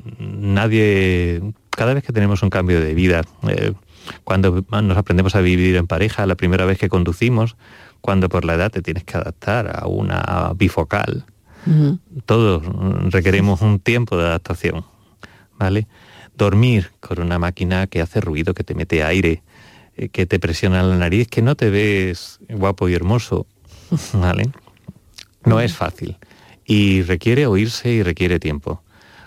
nadie, cada vez que tenemos un cambio de vida, eh, cuando nos aprendemos a vivir en pareja, la primera vez que conducimos, cuando por la edad te tienes que adaptar a una bifocal, uh-huh. todos requerimos un tiempo de adaptación, ¿vale? Dormir con una máquina que hace ruido, que te mete aire, eh, que te presiona la nariz, que no te ves guapo y hermoso, ¿vale? No es fácil y requiere oírse y requiere tiempo.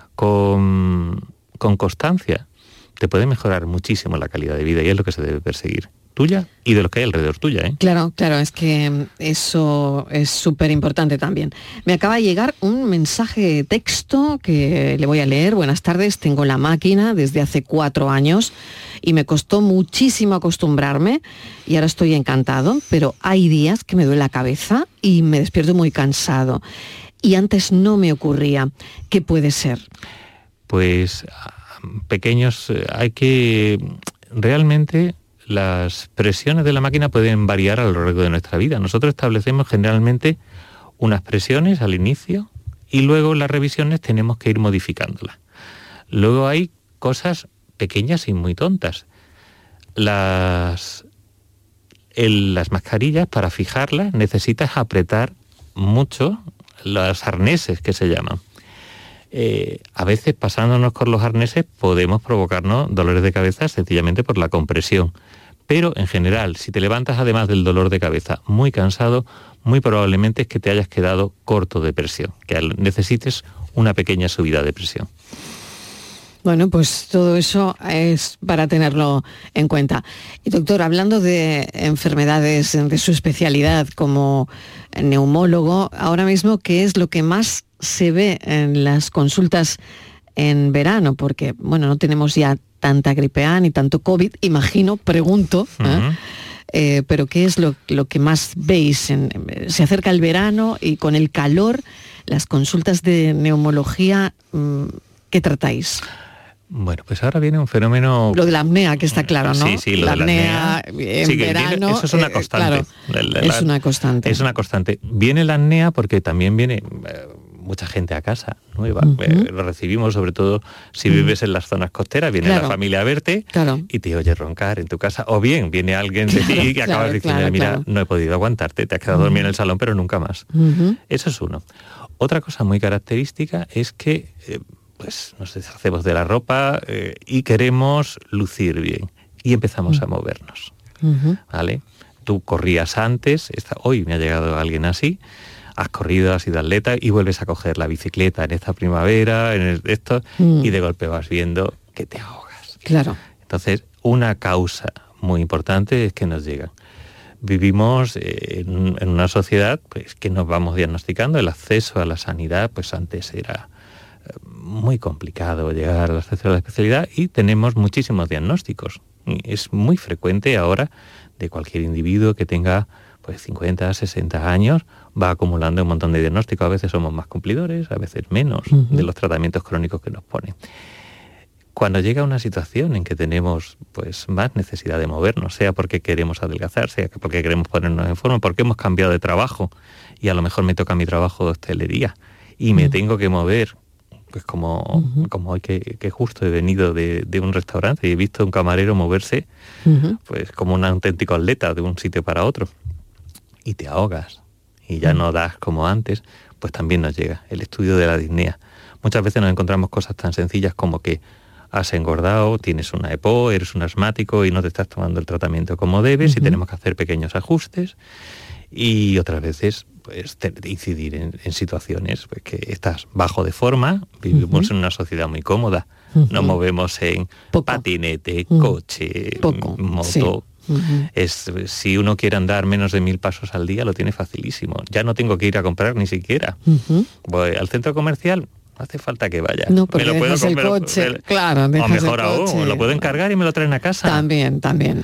Con, con constancia te puede mejorar muchísimo la calidad de vida y es lo que se debe perseguir. Tuya y de lo que hay alrededor tuya, ¿eh? Claro, claro, es que eso es súper importante también. Me acaba de llegar un mensaje de texto que le voy a leer. Buenas tardes, tengo la máquina desde hace cuatro años y me costó muchísimo acostumbrarme y ahora estoy encantado, pero hay días que me duele la cabeza y me despierto muy cansado. Y antes no me ocurría. ¿Qué puede ser? Pues pequeños, hay que realmente... Las presiones de la máquina pueden variar a lo largo de nuestra vida. Nosotros establecemos generalmente unas presiones al inicio y luego en las revisiones tenemos que ir modificándolas. Luego hay cosas pequeñas y muy tontas. Las, el, las mascarillas, para fijarlas, necesitas apretar mucho los arneses que se llaman. Eh, a veces pasándonos con los arneses podemos provocarnos dolores de cabeza sencillamente por la compresión. Pero en general, si te levantas además del dolor de cabeza muy cansado, muy probablemente es que te hayas quedado corto de presión, que necesites una pequeña subida de presión. Bueno, pues todo eso es para tenerlo en cuenta. Y doctor, hablando de enfermedades de su especialidad como neumólogo, ahora mismo, ¿qué es lo que más se ve en las consultas en verano? Porque, bueno, no tenemos ya tanta gripe A ni tanto COVID, imagino, pregunto, ¿eh? Uh-huh. Eh, pero ¿qué es lo, lo que más veis? En, se acerca el verano y con el calor, las consultas de neumología, ¿qué tratáis? Bueno, pues ahora viene un fenómeno... Lo de la apnea, que está claro, ¿no? Sí, sí, lo la de la apnea, apnea en sí, verano... Viene, eso es una constante. Eh, claro, la, la, es una constante. Es una constante. Viene la apnea porque también viene eh, mucha gente a casa nueva. Uh-huh. Eh, lo recibimos sobre todo si uh-huh. vives en las zonas costeras. Viene claro. la familia a verte claro. y te oye roncar en tu casa. O bien viene alguien de ti y claro, acabas diciendo, claro, mira, claro. no he podido aguantarte, te has quedado uh-huh. dormido en el salón, pero nunca más. Uh-huh. Eso es uno. Otra cosa muy característica es que... Eh, pues nos deshacemos de la ropa eh, y queremos lucir bien. Y empezamos uh-huh. a movernos. Uh-huh. ¿Vale? Tú corrías antes, esta, hoy me ha llegado alguien así, has corrido, has sido atleta y vuelves a coger la bicicleta en esta primavera, en el, esto, uh-huh. y de golpe vas viendo que te ahogas. Claro. Entonces, una causa muy importante es que nos llegan. Vivimos eh, en, en una sociedad pues, que nos vamos diagnosticando. El acceso a la sanidad, pues antes era... muy complicado llegar a la tercera especialidad y tenemos muchísimos diagnósticos. Es muy frecuente ahora de cualquier individuo que tenga pues cincuenta, sesenta años, va acumulando un montón de diagnósticos. A veces somos más cumplidores, a veces menos, uh-huh. de los tratamientos crónicos que nos ponen. Cuando llega una situación en que tenemos pues más necesidad de movernos, sea porque queremos adelgazar, sea porque queremos ponernos en forma, porque hemos cambiado de trabajo y a lo mejor me toca mi trabajo de hostelería y me uh-huh. tengo que mover, pues como, uh-huh. como hoy que, que justo he venido de, de un restaurante y he visto a un camarero moverse uh-huh. pues como un auténtico atleta de un sitio para otro. Y te ahogas y ya no das como antes, pues también nos llega el estudio de la disnea. Muchas veces nos encontramos cosas tan sencillas como que has engordado, tienes una EPO, eres un asmático y no te estás tomando el tratamiento como debes, uh-huh. y tenemos que hacer pequeños ajustes. Y otras veces pues incidir en, en situaciones pues, que estás bajo de forma, vivimos uh-huh. en una sociedad muy cómoda, uh-huh. nos movemos en Poco. patinete, uh-huh. coche, Poco. moto. Sí. Uh-huh. Es, si uno quiere andar menos de mil pasos al día, lo tiene facilísimo. Ya no tengo que ir a comprar ni siquiera. Uh-huh. Voy al centro comercial, no hace falta que vaya. No, porque me lo puedo dejas comprar, el coche, el, claro. O mejor aún, lo puedo encargar y me lo traen a casa. También, también.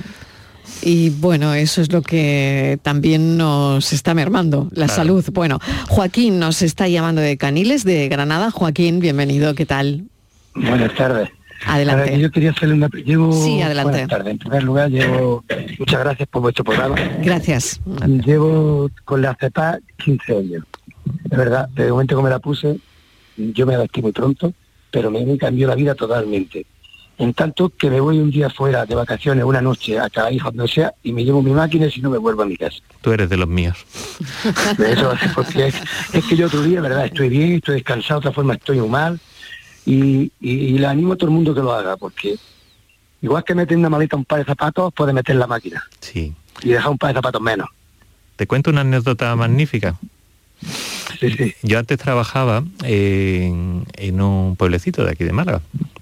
Y bueno, eso es lo que también nos está mermando, la claro. salud. Bueno, Joaquín nos está llamando de Caniles, de Granada. Joaquín, bienvenido, ¿qué tal? Buenas tardes. Adelante. Ver, yo quería hacerle una... Llevo... Sí, adelante. Buenas tardes. En primer lugar, llevo... Muchas gracias por vuestro programa. Gracias. Llevo con la cepa quince años. Es verdad, desde el momento que me la puse, yo me adapté muy pronto, pero me, me cambió la vida totalmente. En tanto que me voy un día fuera de vacaciones, una noche, a cada hijo, donde sea, y me llevo mi máquina y si no me vuelvo a mi casa. Tú eres de los míos. De eso, porque es, es que yo otro día, verdad, estoy bien, estoy descansado, de otra forma estoy muy mal, y, y, y le animo a todo el mundo que lo haga, porque igual que meter en una maleta un par de zapatos, puede meter en la máquina. Sí. Y dejar un par de zapatos menos. Te cuento una anécdota magnífica. Sí, sí. Yo antes trabajaba en, en un pueblecito de aquí de Málaga.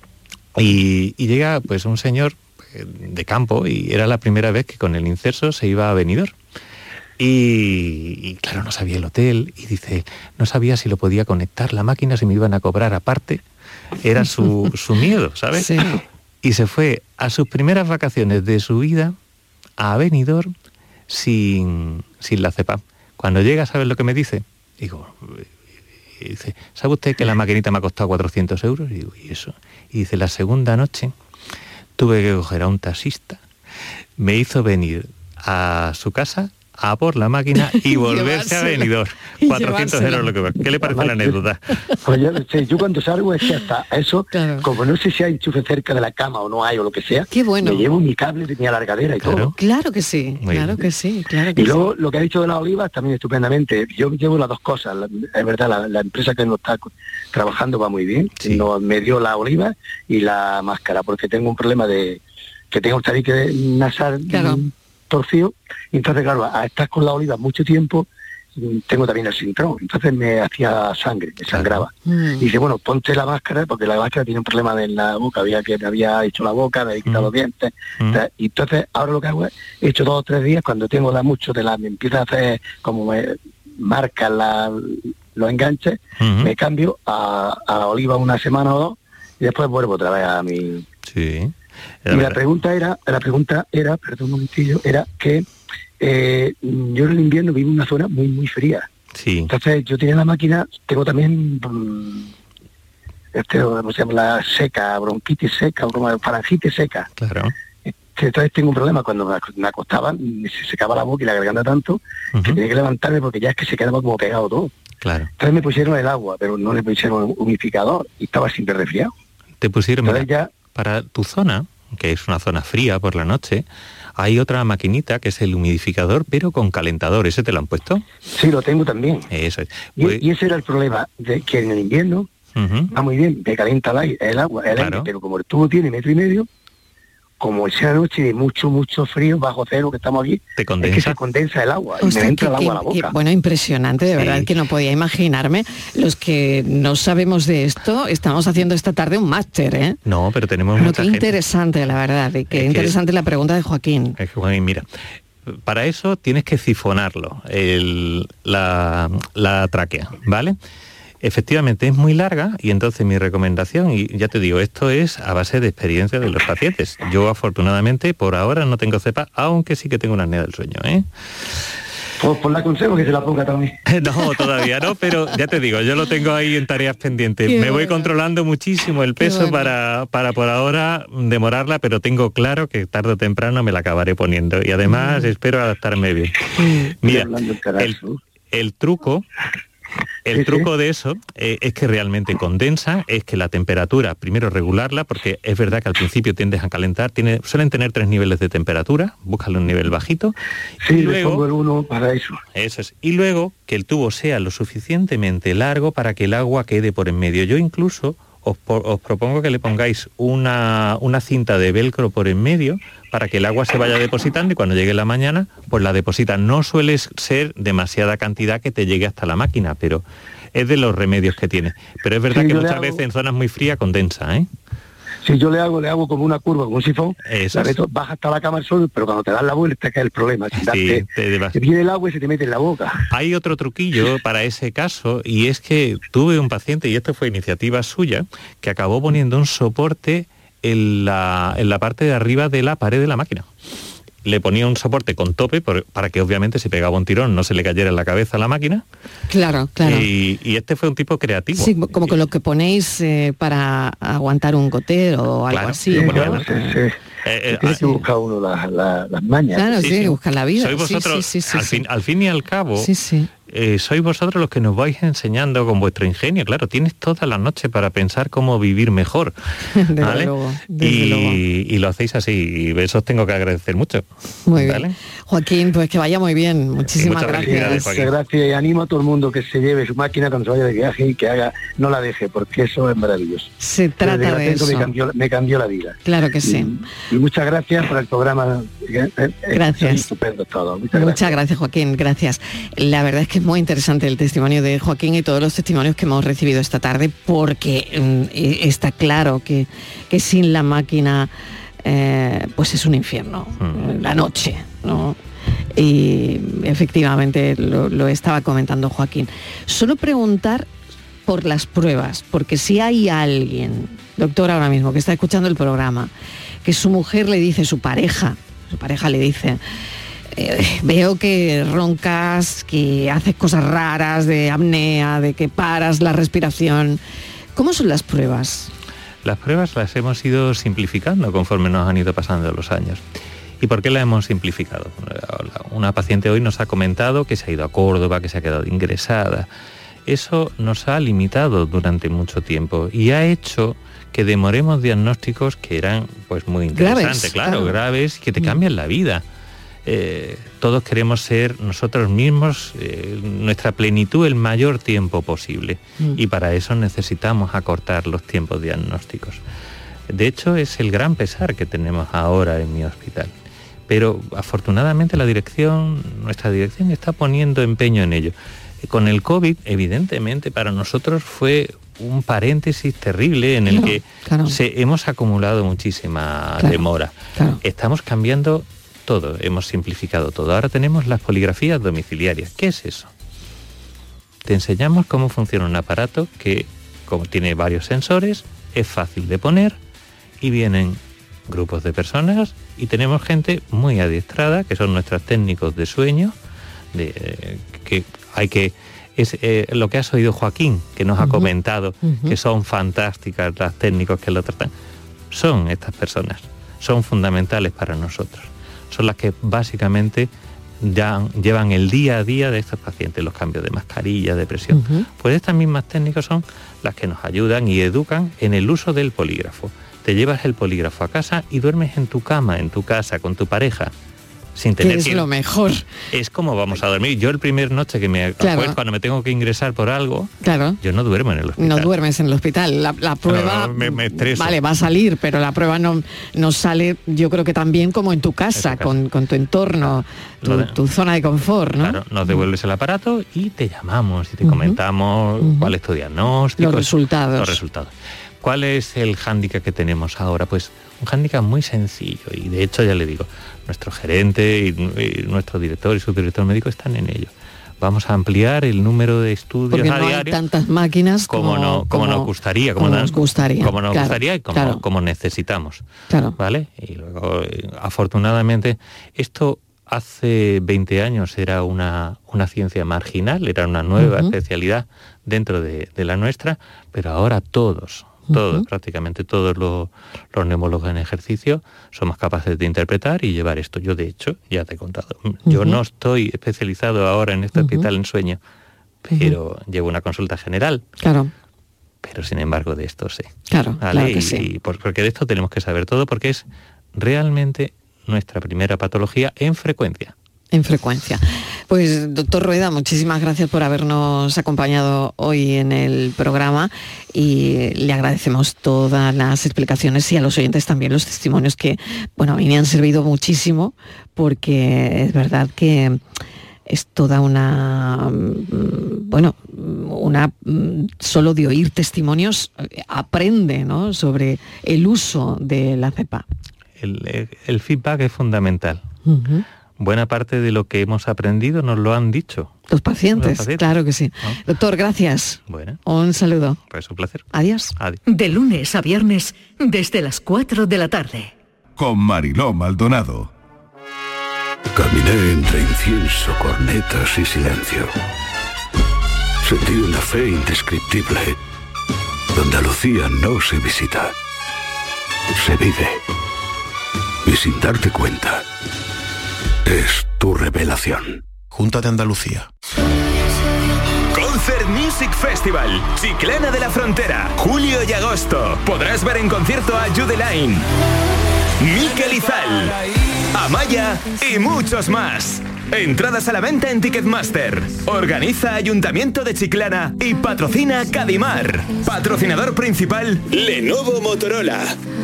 Y, y llega pues un señor de campo y era la primera vez que con el inserso se iba a Benidorm. Y, y claro, no sabía el hotel y dice, no sabía si lo podía conectar la máquina, si me iban a cobrar aparte. Era su, su miedo, ¿sabes? Sí. Y se fue a sus primeras vacaciones de su vida a Benidorm sin, sin la CEPAM. Cuando llega, ¿sabes lo que me dice? Digo... Y dice, ¿sabe usted que la maquinita me ha costado cuatrocientos euros? Y digo, ¿y eso? Y dice, la segunda noche tuve que coger a un taxista, me hizo venir a su casa a por la máquina y volverse a Benidorm. cuatrocientos euros lo que va. ¿Qué le parece la anécdota? Pues yo, sí, yo cuando salgo es que hasta eso, claro. como no sé si hay enchufe cerca de la cama o no hay o lo que sea, Qué bueno. me llevo mi cable de mi alargadera y claro. todo. Claro que sí, Muy claro bien. que sí, claro que Y luego sí. lo que ha dicho de las olivas también estupendamente. Yo llevo las dos cosas. La, es verdad, la, la empresa que nos está trabajando va muy bien. Sí. Nos, me dio la oliva y la máscara, porque tengo un problema de que tengo un tabique nasal claro. torcido. Entonces, claro, a estar con la oliva mucho tiempo, tengo también el síndrome, entonces me hacía sangre, me sangraba. Mm. Y dice, bueno, ponte la máscara, porque la máscara tiene un problema en la boca, había que me había hecho la boca, me había quitado mm. los dientes. Mm. Y entonces, ahora lo que hago es, he hecho dos o tres días, cuando tengo la mucho de la, me empieza a hacer como me marcan la, los enganches, mm-hmm. me cambio a, a la oliva una semana o dos, y después vuelvo otra vez a mi... Sí. Y la pregunta era, la pregunta era, perdón un momentillo, era que eh, yo en el invierno vivo en una zona muy, muy fría. Sí. Entonces yo tenía la máquina, tengo también, um, este, ¿cómo se llama? La seca, bronquitis seca, o como faringitis seca. Claro. Entonces tengo un problema, cuando me acostaba, se secaba la boca y la garganta tanto, uh-huh. que tenía que levantarme porque ya es que se quedaba como pegado todo. Claro. Entonces me pusieron el agua, pero no le pusieron humidificador y estaba siempre resfriado. Te pusieron, Entonces, mira, ya, para tu zona, que es una zona fría por la noche, hay otra maquinita que es el humidificador, pero con calentador. ¿Ese te lo han puesto? Sí, lo tengo también. Eso es. Pues... Y, y ese era el problema, de que en el invierno uh-huh. va muy bien, me calienta el, aire, el agua, el claro. aire, pero como el tubo tiene metro y medio, como sea noche de mucho, mucho frío, bajo cero que estamos aquí, ¿te condensa? Es que se condensa el agua o y sea, me entra que, el agua que, a la boca. Que, bueno, impresionante, de sí. verdad, que no podía imaginarme. Los que no sabemos de esto, estamos haciendo esta tarde un máster, ¿eh? No, pero tenemos bueno, mucha qué gente. interesante, la verdad, y qué es interesante que, la pregunta de Joaquín. Es que, Joaquín, mira, para eso tienes que sifonarlo, el, la, la tráquea, ¿vale? efectivamente es muy larga y entonces mi recomendación, y ya te digo, esto es a base de experiencia de los pacientes. Yo afortunadamente por ahora no tengo cepa, aunque sí que tengo una apnea del sueño, ¿eh? Pues, pues le aconsejo que se la ponga también. No, todavía no, pero ya te digo, yo lo tengo ahí en tareas pendientes. Qué Me voy bueno. controlando muchísimo el peso bueno. para, para por ahora demorarla, pero tengo claro que tarde o temprano me la acabaré poniendo. Y además mm. espero adaptarme bien. Mm. Mira, el, el truco... El sí, truco sí. de eso eh, es que realmente condensa, es que la temperatura, primero regularla, porque es verdad que al principio tiendes a calentar, tiene, suelen tener tres niveles de temperatura, búscale un nivel bajito. Sí, y le luego, pongo el uno para eso. Eso es. Y luego que el tubo sea lo suficientemente largo para que el agua quede por en medio. Yo incluso os, os propongo que le pongáis una, una cinta de velcro por en medio para que el agua se vaya depositando y cuando llegue la mañana, pues la deposita. No suele ser demasiada cantidad que te llegue hasta la máquina, pero es de los remedios que tiene. Pero es verdad sí, que muchas hago... veces en zonas muy frías condensa, ¿eh? Si yo le hago, le hago como una curva, como un sifón, Eso la meto, baja hasta la cama al sol, pero cuando te das la vuelta que es el problema. Si sí, darte, te, te viene el agua y se te mete en la boca. Hay otro truquillo para ese caso, y es que tuve un paciente, y esto fue iniciativa suya, que acabó poniendo un soporte en la, en la parte de arriba de la pared de la máquina. Le ponía un soporte con tope por, para que obviamente si pegaba un tirón no se le cayera en la cabeza a la máquina. Claro, claro. Y, y este fue un tipo creativo. Sí, como con lo que ponéis eh, para aguantar un gotero o algo claro, así. Sí, ¿no? claro, sí, sí. Eh, eh, Tiene que buscar uno las, las, las mañas. Claro, sí, sí, sí. buscar la vida. Sois vosotros, sí, sí, sí, al, sí, fin, sí. al fin y al cabo, sí, sí. Eh, sois vosotros los que nos vais enseñando con vuestro ingenio. Claro, tienes toda la noche para pensar cómo vivir mejor. Desde ¿vale? luego, desde y, luego. y lo hacéis así, y eso os tengo que agradecer mucho. Muy ¿vale? bien. Joaquín, pues que vaya muy bien. Muchísimas Muchas gracias. Muchas gracias y animo a todo el mundo que se lleve su máquina cuando se vaya de viaje y que haga, no la deje, porque eso es maravilloso. Se trata Desde de eso. Me cambió, me cambió la vida. Claro que sí. Y, y muchas gracias por el programa. Gracias. Estupendo todo. Muchas, Muchas gracias. gracias, Joaquín. Gracias. La verdad es que es muy interesante el testimonio de Joaquín y todos los testimonios que hemos recibido esta tarde, porque mm, está claro que, que sin la máquina eh, pues es un infierno, mm. la noche, ¿no? Y efectivamente lo, lo estaba comentando Joaquín. Solo preguntar por las pruebas, porque si hay alguien, doctor, ahora mismo, que está escuchando el programa, que su mujer le dice, su pareja, su pareja le dice, eh, veo que roncas, que haces cosas raras de apnea, de que paras la respiración. ¿Cómo son las pruebas? Las pruebas las hemos ido simplificando conforme nos han ido pasando los años. ¿Y por qué la hemos simplificado? Una paciente hoy nos ha comentado que se ha ido a Córdoba, que se ha quedado ingresada. Eso nos ha limitado durante mucho tiempo y ha hecho que demoremos diagnósticos que eran pues muy interesantes, graves, claro, claro, graves, que te cambian la vida. Eh, todos queremos ser nosotros mismos, eh, nuestra plenitud el mayor tiempo posible mm. y para eso necesitamos acortar los tiempos diagnósticos. De hecho, es el gran pesar que tenemos ahora en mi hospital. Pero afortunadamente la dirección, nuestra dirección está poniendo empeño en ello. Con el COVID, evidentemente, para nosotros fue un paréntesis terrible en el claro, que claro. Se, hemos acumulado muchísima claro, demora. Claro. Estamos cambiando todo, hemos simplificado todo. Ahora tenemos las poligrafías domiciliarias. ¿Qué es eso? Te enseñamos cómo funciona un aparato que, como tiene varios sensores, es fácil de poner y vienen grupos de personas y tenemos gente muy adiestrada, que son nuestros técnicos de sueño, de, eh, que hay que... Es eh, lo que has oído Joaquín, que nos uh-huh. ha comentado, uh-huh. que son fantásticas las técnicos que lo tratan. Son estas personas, son fundamentales para nosotros. Son las que básicamente ya llevan el día a día de estos pacientes, los cambios de mascarilla, de presión. Uh-huh. Pues estas mismas técnicas son las que nos ayudan y educan en el uso del polígrafo. Te llevas el polígrafo a casa y duermes en tu cama, en tu casa, con tu pareja, sin tener que es lo mejor. Es como vamos a dormir. Yo el primer noche que me claro. pues, cuando me tengo que ingresar por algo, claro. yo no duermo en el hospital. No duermes en el hospital. La, la prueba, no, me, me estreso. Vale, va a salir, pero la prueba no, no sale, yo creo que también como en tu casa, en tu casa. Con, con tu entorno, tu, de, tu zona de confort, ¿no? Claro, nos devuelves el aparato y te llamamos y te uh-huh. comentamos uh-huh. cuál es tu diagnóstico. Los resultados. Los resultados. ¿Cuál es el hándicap que tenemos ahora? Pues un hándicap muy sencillo y de hecho ya le digo, nuestro gerente y, y nuestro director y subdirector médico están en ello. vamos a ampliar el número de estudios Porque a no diario. hay tantas máquinas como, como, no, como, como nos gustaría, como, como nos, nos gustaría, como nos claro, gustaría y como, claro. como necesitamos. Claro. ¿Vale? Y luego, afortunadamente, esto hace veinte años era una, una ciencia marginal, era una nueva uh-huh. especialidad dentro de, de la nuestra, pero ahora todos, todos, uh-huh. prácticamente todos los, los neumólogos en ejercicio somos capaces de interpretar y llevar esto. Yo, de hecho, ya te he contado, uh-huh. yo no estoy especializado ahora en este uh-huh. hospital en sueño, pero uh-huh. llevo una consulta general. Claro. Pero, sin embargo, de esto sé. Claro, ¿vale? claro que y, sí. y por, porque de esto tenemos que saber todo, porque es realmente nuestra primera patología en frecuencia. En frecuencia. Pues, doctor Rueda, muchísimas gracias por habernos acompañado hoy en el programa y le agradecemos todas las explicaciones y a los oyentes también los testimonios que, bueno, a mí me han servido muchísimo, porque es verdad que es toda una, bueno, una, solo de oír testimonios aprende, ¿no?, sobre el uso de la cepa. El, el feedback es fundamental. Uh-huh. Buena parte de lo que hemos aprendido nos lo han dicho. Los pacientes, Los pacientes. Claro que sí. ¿No? Doctor, gracias. Bueno. Un saludo. Pues un placer. Adiós. Adiós. De lunes a viernes, desde las cuatro de la tarde. Con Mariló Maldonado. Caminé entre incienso, cornetas y silencio. Sentí una fe indescriptible. Andalucía no se visita, se vive. Y sin darte cuenta, es tu revelación. Junta de Andalucía. Concert Music Festival, Chiclana de la Frontera, julio y agosto. Podrás ver en concierto a Jude Line, Mikel Izal, Amaya y muchos más. Entradas a la venta en Ticketmaster. Organiza Ayuntamiento de Chiclana y patrocina Cadimar. Patrocinador principal, Lenovo Motorola.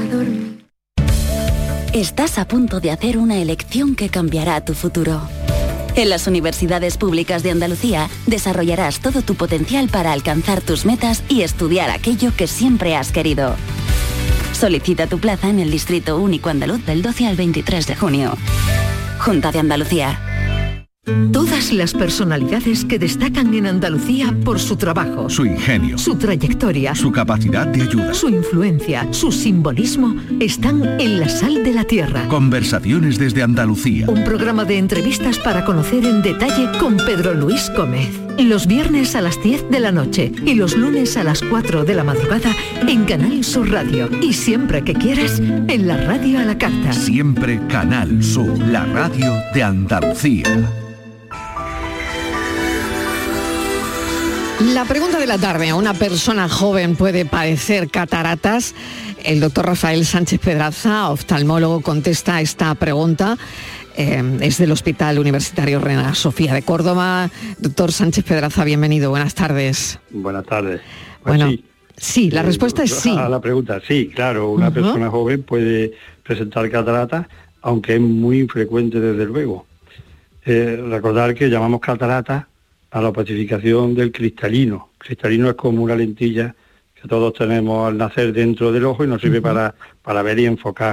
Estás a punto de hacer una elección que cambiará tu futuro. En las universidades públicas de Andalucía desarrollarás todo tu potencial para alcanzar tus metas y estudiar aquello que siempre has querido. Solicita tu plaza en el Distrito Único Andaluz del doce al veintitrés de junio. Junta de Andalucía. Todas las personalidades que destacan en Andalucía por su trabajo, su ingenio, su trayectoria, su capacidad de ayuda, su influencia, su simbolismo, están en La Sal de la Tierra. Conversaciones desde Andalucía. Un programa de entrevistas para conocer en detalle con Pedro Luis Gómez. Los viernes a las diez de la noche y los lunes a las cuatro de la madrugada en Canal Sur Radio. Y siempre que quieras, en la radio a la carta. Siempre Canal Sur, la radio de Andalucía. La pregunta de la tarde: ¿a una persona joven puede padecer cataratas? El doctor Rafael Sánchez Pedraza, oftalmólogo, contesta esta pregunta. Eh, es del Hospital Universitario Reina Sofía de Córdoba. Doctor Sánchez Pedraza, bienvenido, buenas tardes. Buenas tardes. Pues bueno, sí, sí, la eh, respuesta es sí. A la pregunta, sí, claro, una uh-huh. persona joven puede presentar cataratas, aunque es muy infrecuente desde luego. Eh, recordar que llamamos cataratas a la opacificación del cristalino. Cristalino es como una lentilla que todos tenemos al nacer dentro del ojo y nos sirve uh-huh. para, para ver y enfocar.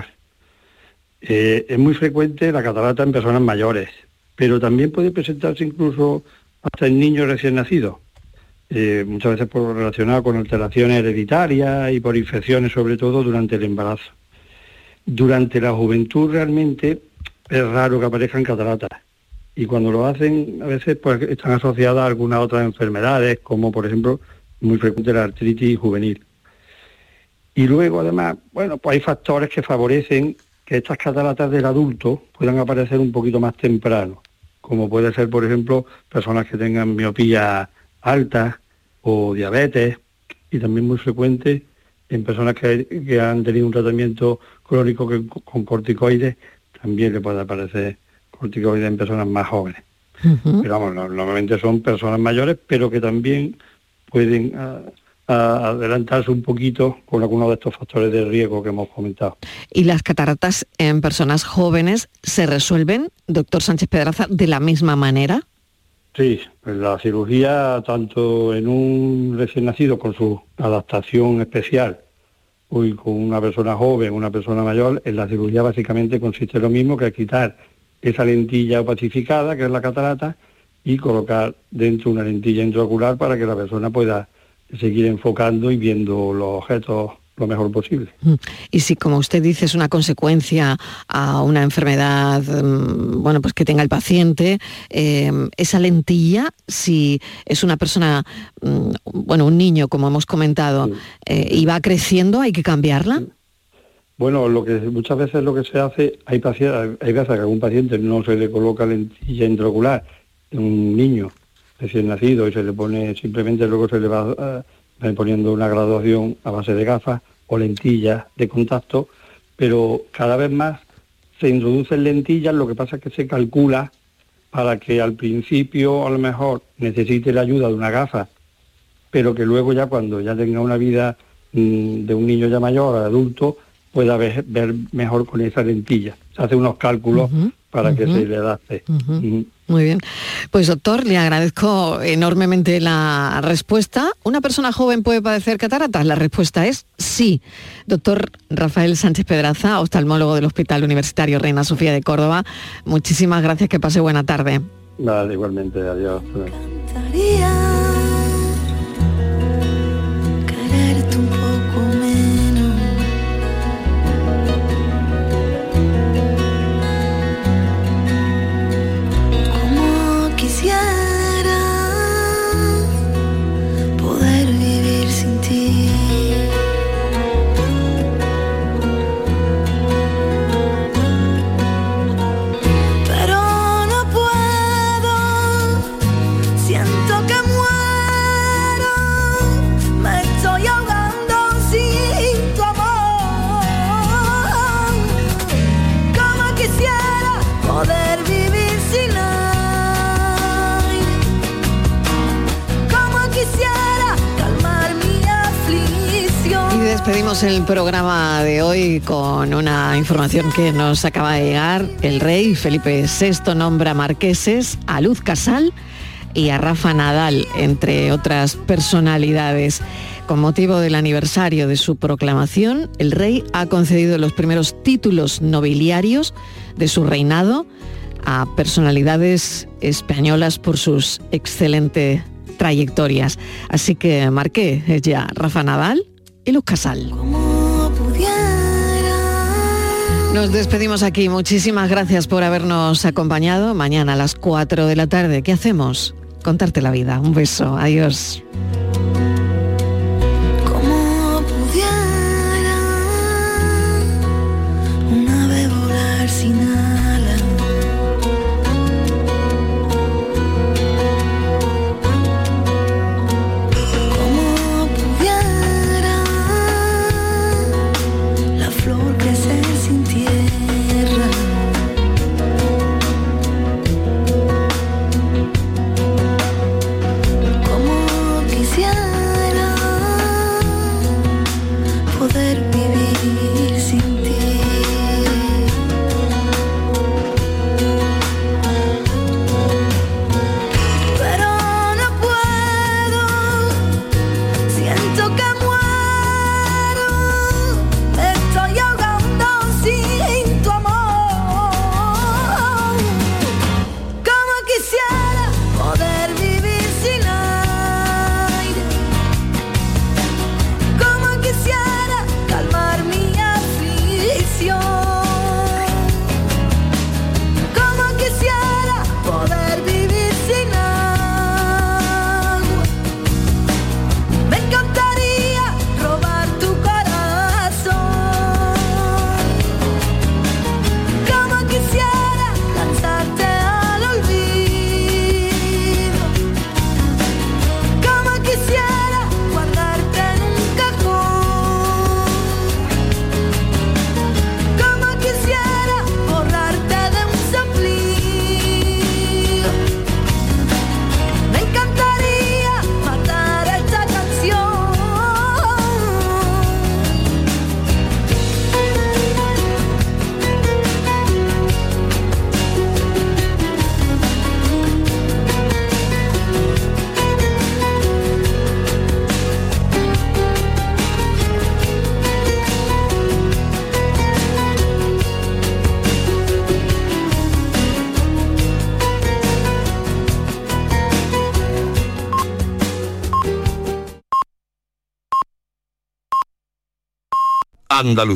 Eh, es muy frecuente la catarata en personas mayores, pero también puede presentarse incluso hasta en niños recién nacidos, eh, muchas veces por relacionado con alteraciones hereditarias y por infecciones, sobre todo durante el embarazo. Durante la juventud realmente es raro que aparezcan cataratas, y cuando lo hacen a veces pues están asociadas a algunas otras enfermedades, como por ejemplo muy frecuente la artritis juvenil. Y luego además, bueno, pues hay factores que favorecen que estas cataratas del adulto puedan aparecer un poquito más temprano, como puede ser, por ejemplo, personas que tengan miopía alta o diabetes, y también muy frecuente en personas que, que han tenido un tratamiento crónico que, con corticoides, también le puede aparecer corticoides en personas más jóvenes. Uh-huh. Pero vamos, normalmente son personas mayores, pero que también pueden uh, uh, adelantarse un poquito con algunos de estos factores de riesgo que hemos comentado. ¿Y las cataratas en personas jóvenes se resuelven, doctor Sánchez Pedraza, de la misma manera? Sí, pues la cirugía, tanto en un recién nacido con su adaptación especial, y con una persona joven, una persona mayor, en la cirugía básicamente consiste en lo mismo, que quitar esa lentilla opacificada, que es la catarata, y colocar dentro una lentilla intraocular para que la persona pueda seguir enfocando y viendo los objetos lo mejor posible. Y si, como usted dice, es una consecuencia a una enfermedad, bueno, pues que tenga el paciente, eh, esa lentilla, si es una persona, bueno, un niño, como hemos comentado, eh, y va creciendo, ¿hay que cambiarla? Bueno, lo que muchas veces lo que se hace, hay pacientes, hay veces que a algún paciente no se le coloca lentilla intraocular, un niño recién nacido, y se le pone, simplemente luego se le va uh, poniendo una graduación a base de gafas o lentillas de contacto, pero cada vez más se introducen lentillas, lo que pasa es que se calcula para que al principio a lo mejor necesite la ayuda de una gafa, pero que luego ya cuando ya tenga una vida mmm, de un niño ya mayor, adulto, pueda ver, ver mejor con esa lentilla. Se hace unos cálculos uh-huh, para uh-huh, que se le adapte. Uh-huh. Uh-huh. Muy bien. Pues doctor, le agradezco enormemente la respuesta. ¿Una persona joven puede padecer cataratas? La respuesta es sí. Doctor Rafael Sánchez Pedraza, oftalmólogo del Hospital Universitario Reina Sofía de Córdoba, muchísimas gracias, que pase buena tarde. Vale, igualmente, adiós. Quererte un poco menos. Como quisiera poder vivir sin ti. Pero no puedo, siento que muero, me estoy ahogando sin tu amor. Como quisiera poder vivir sin aire, como quisiera calmar mi aflicción. Y despedimos el programa de hoy con una información que nos acaba de llegar. El rey Felipe sexto nombra marqueses a Luz Casal y a Rafa Nadal, entre otras personalidades. Con motivo del aniversario de su proclamación, el rey ha concedido los primeros títulos nobiliarios de su reinado a personalidades españolas por sus excelentes trayectorias. Así que marqué ya Rafa Nadal y Luz Casal. Nos despedimos aquí. Muchísimas gracias por habernos acompañado. Mañana a las cuatro de la tarde, ¿qué hacemos? Contarte la vida. Un beso. Adiós. Como pudiera un ave volar sin alas, como pudiera la flor crecer sin tierra, como quisiera Andalucía.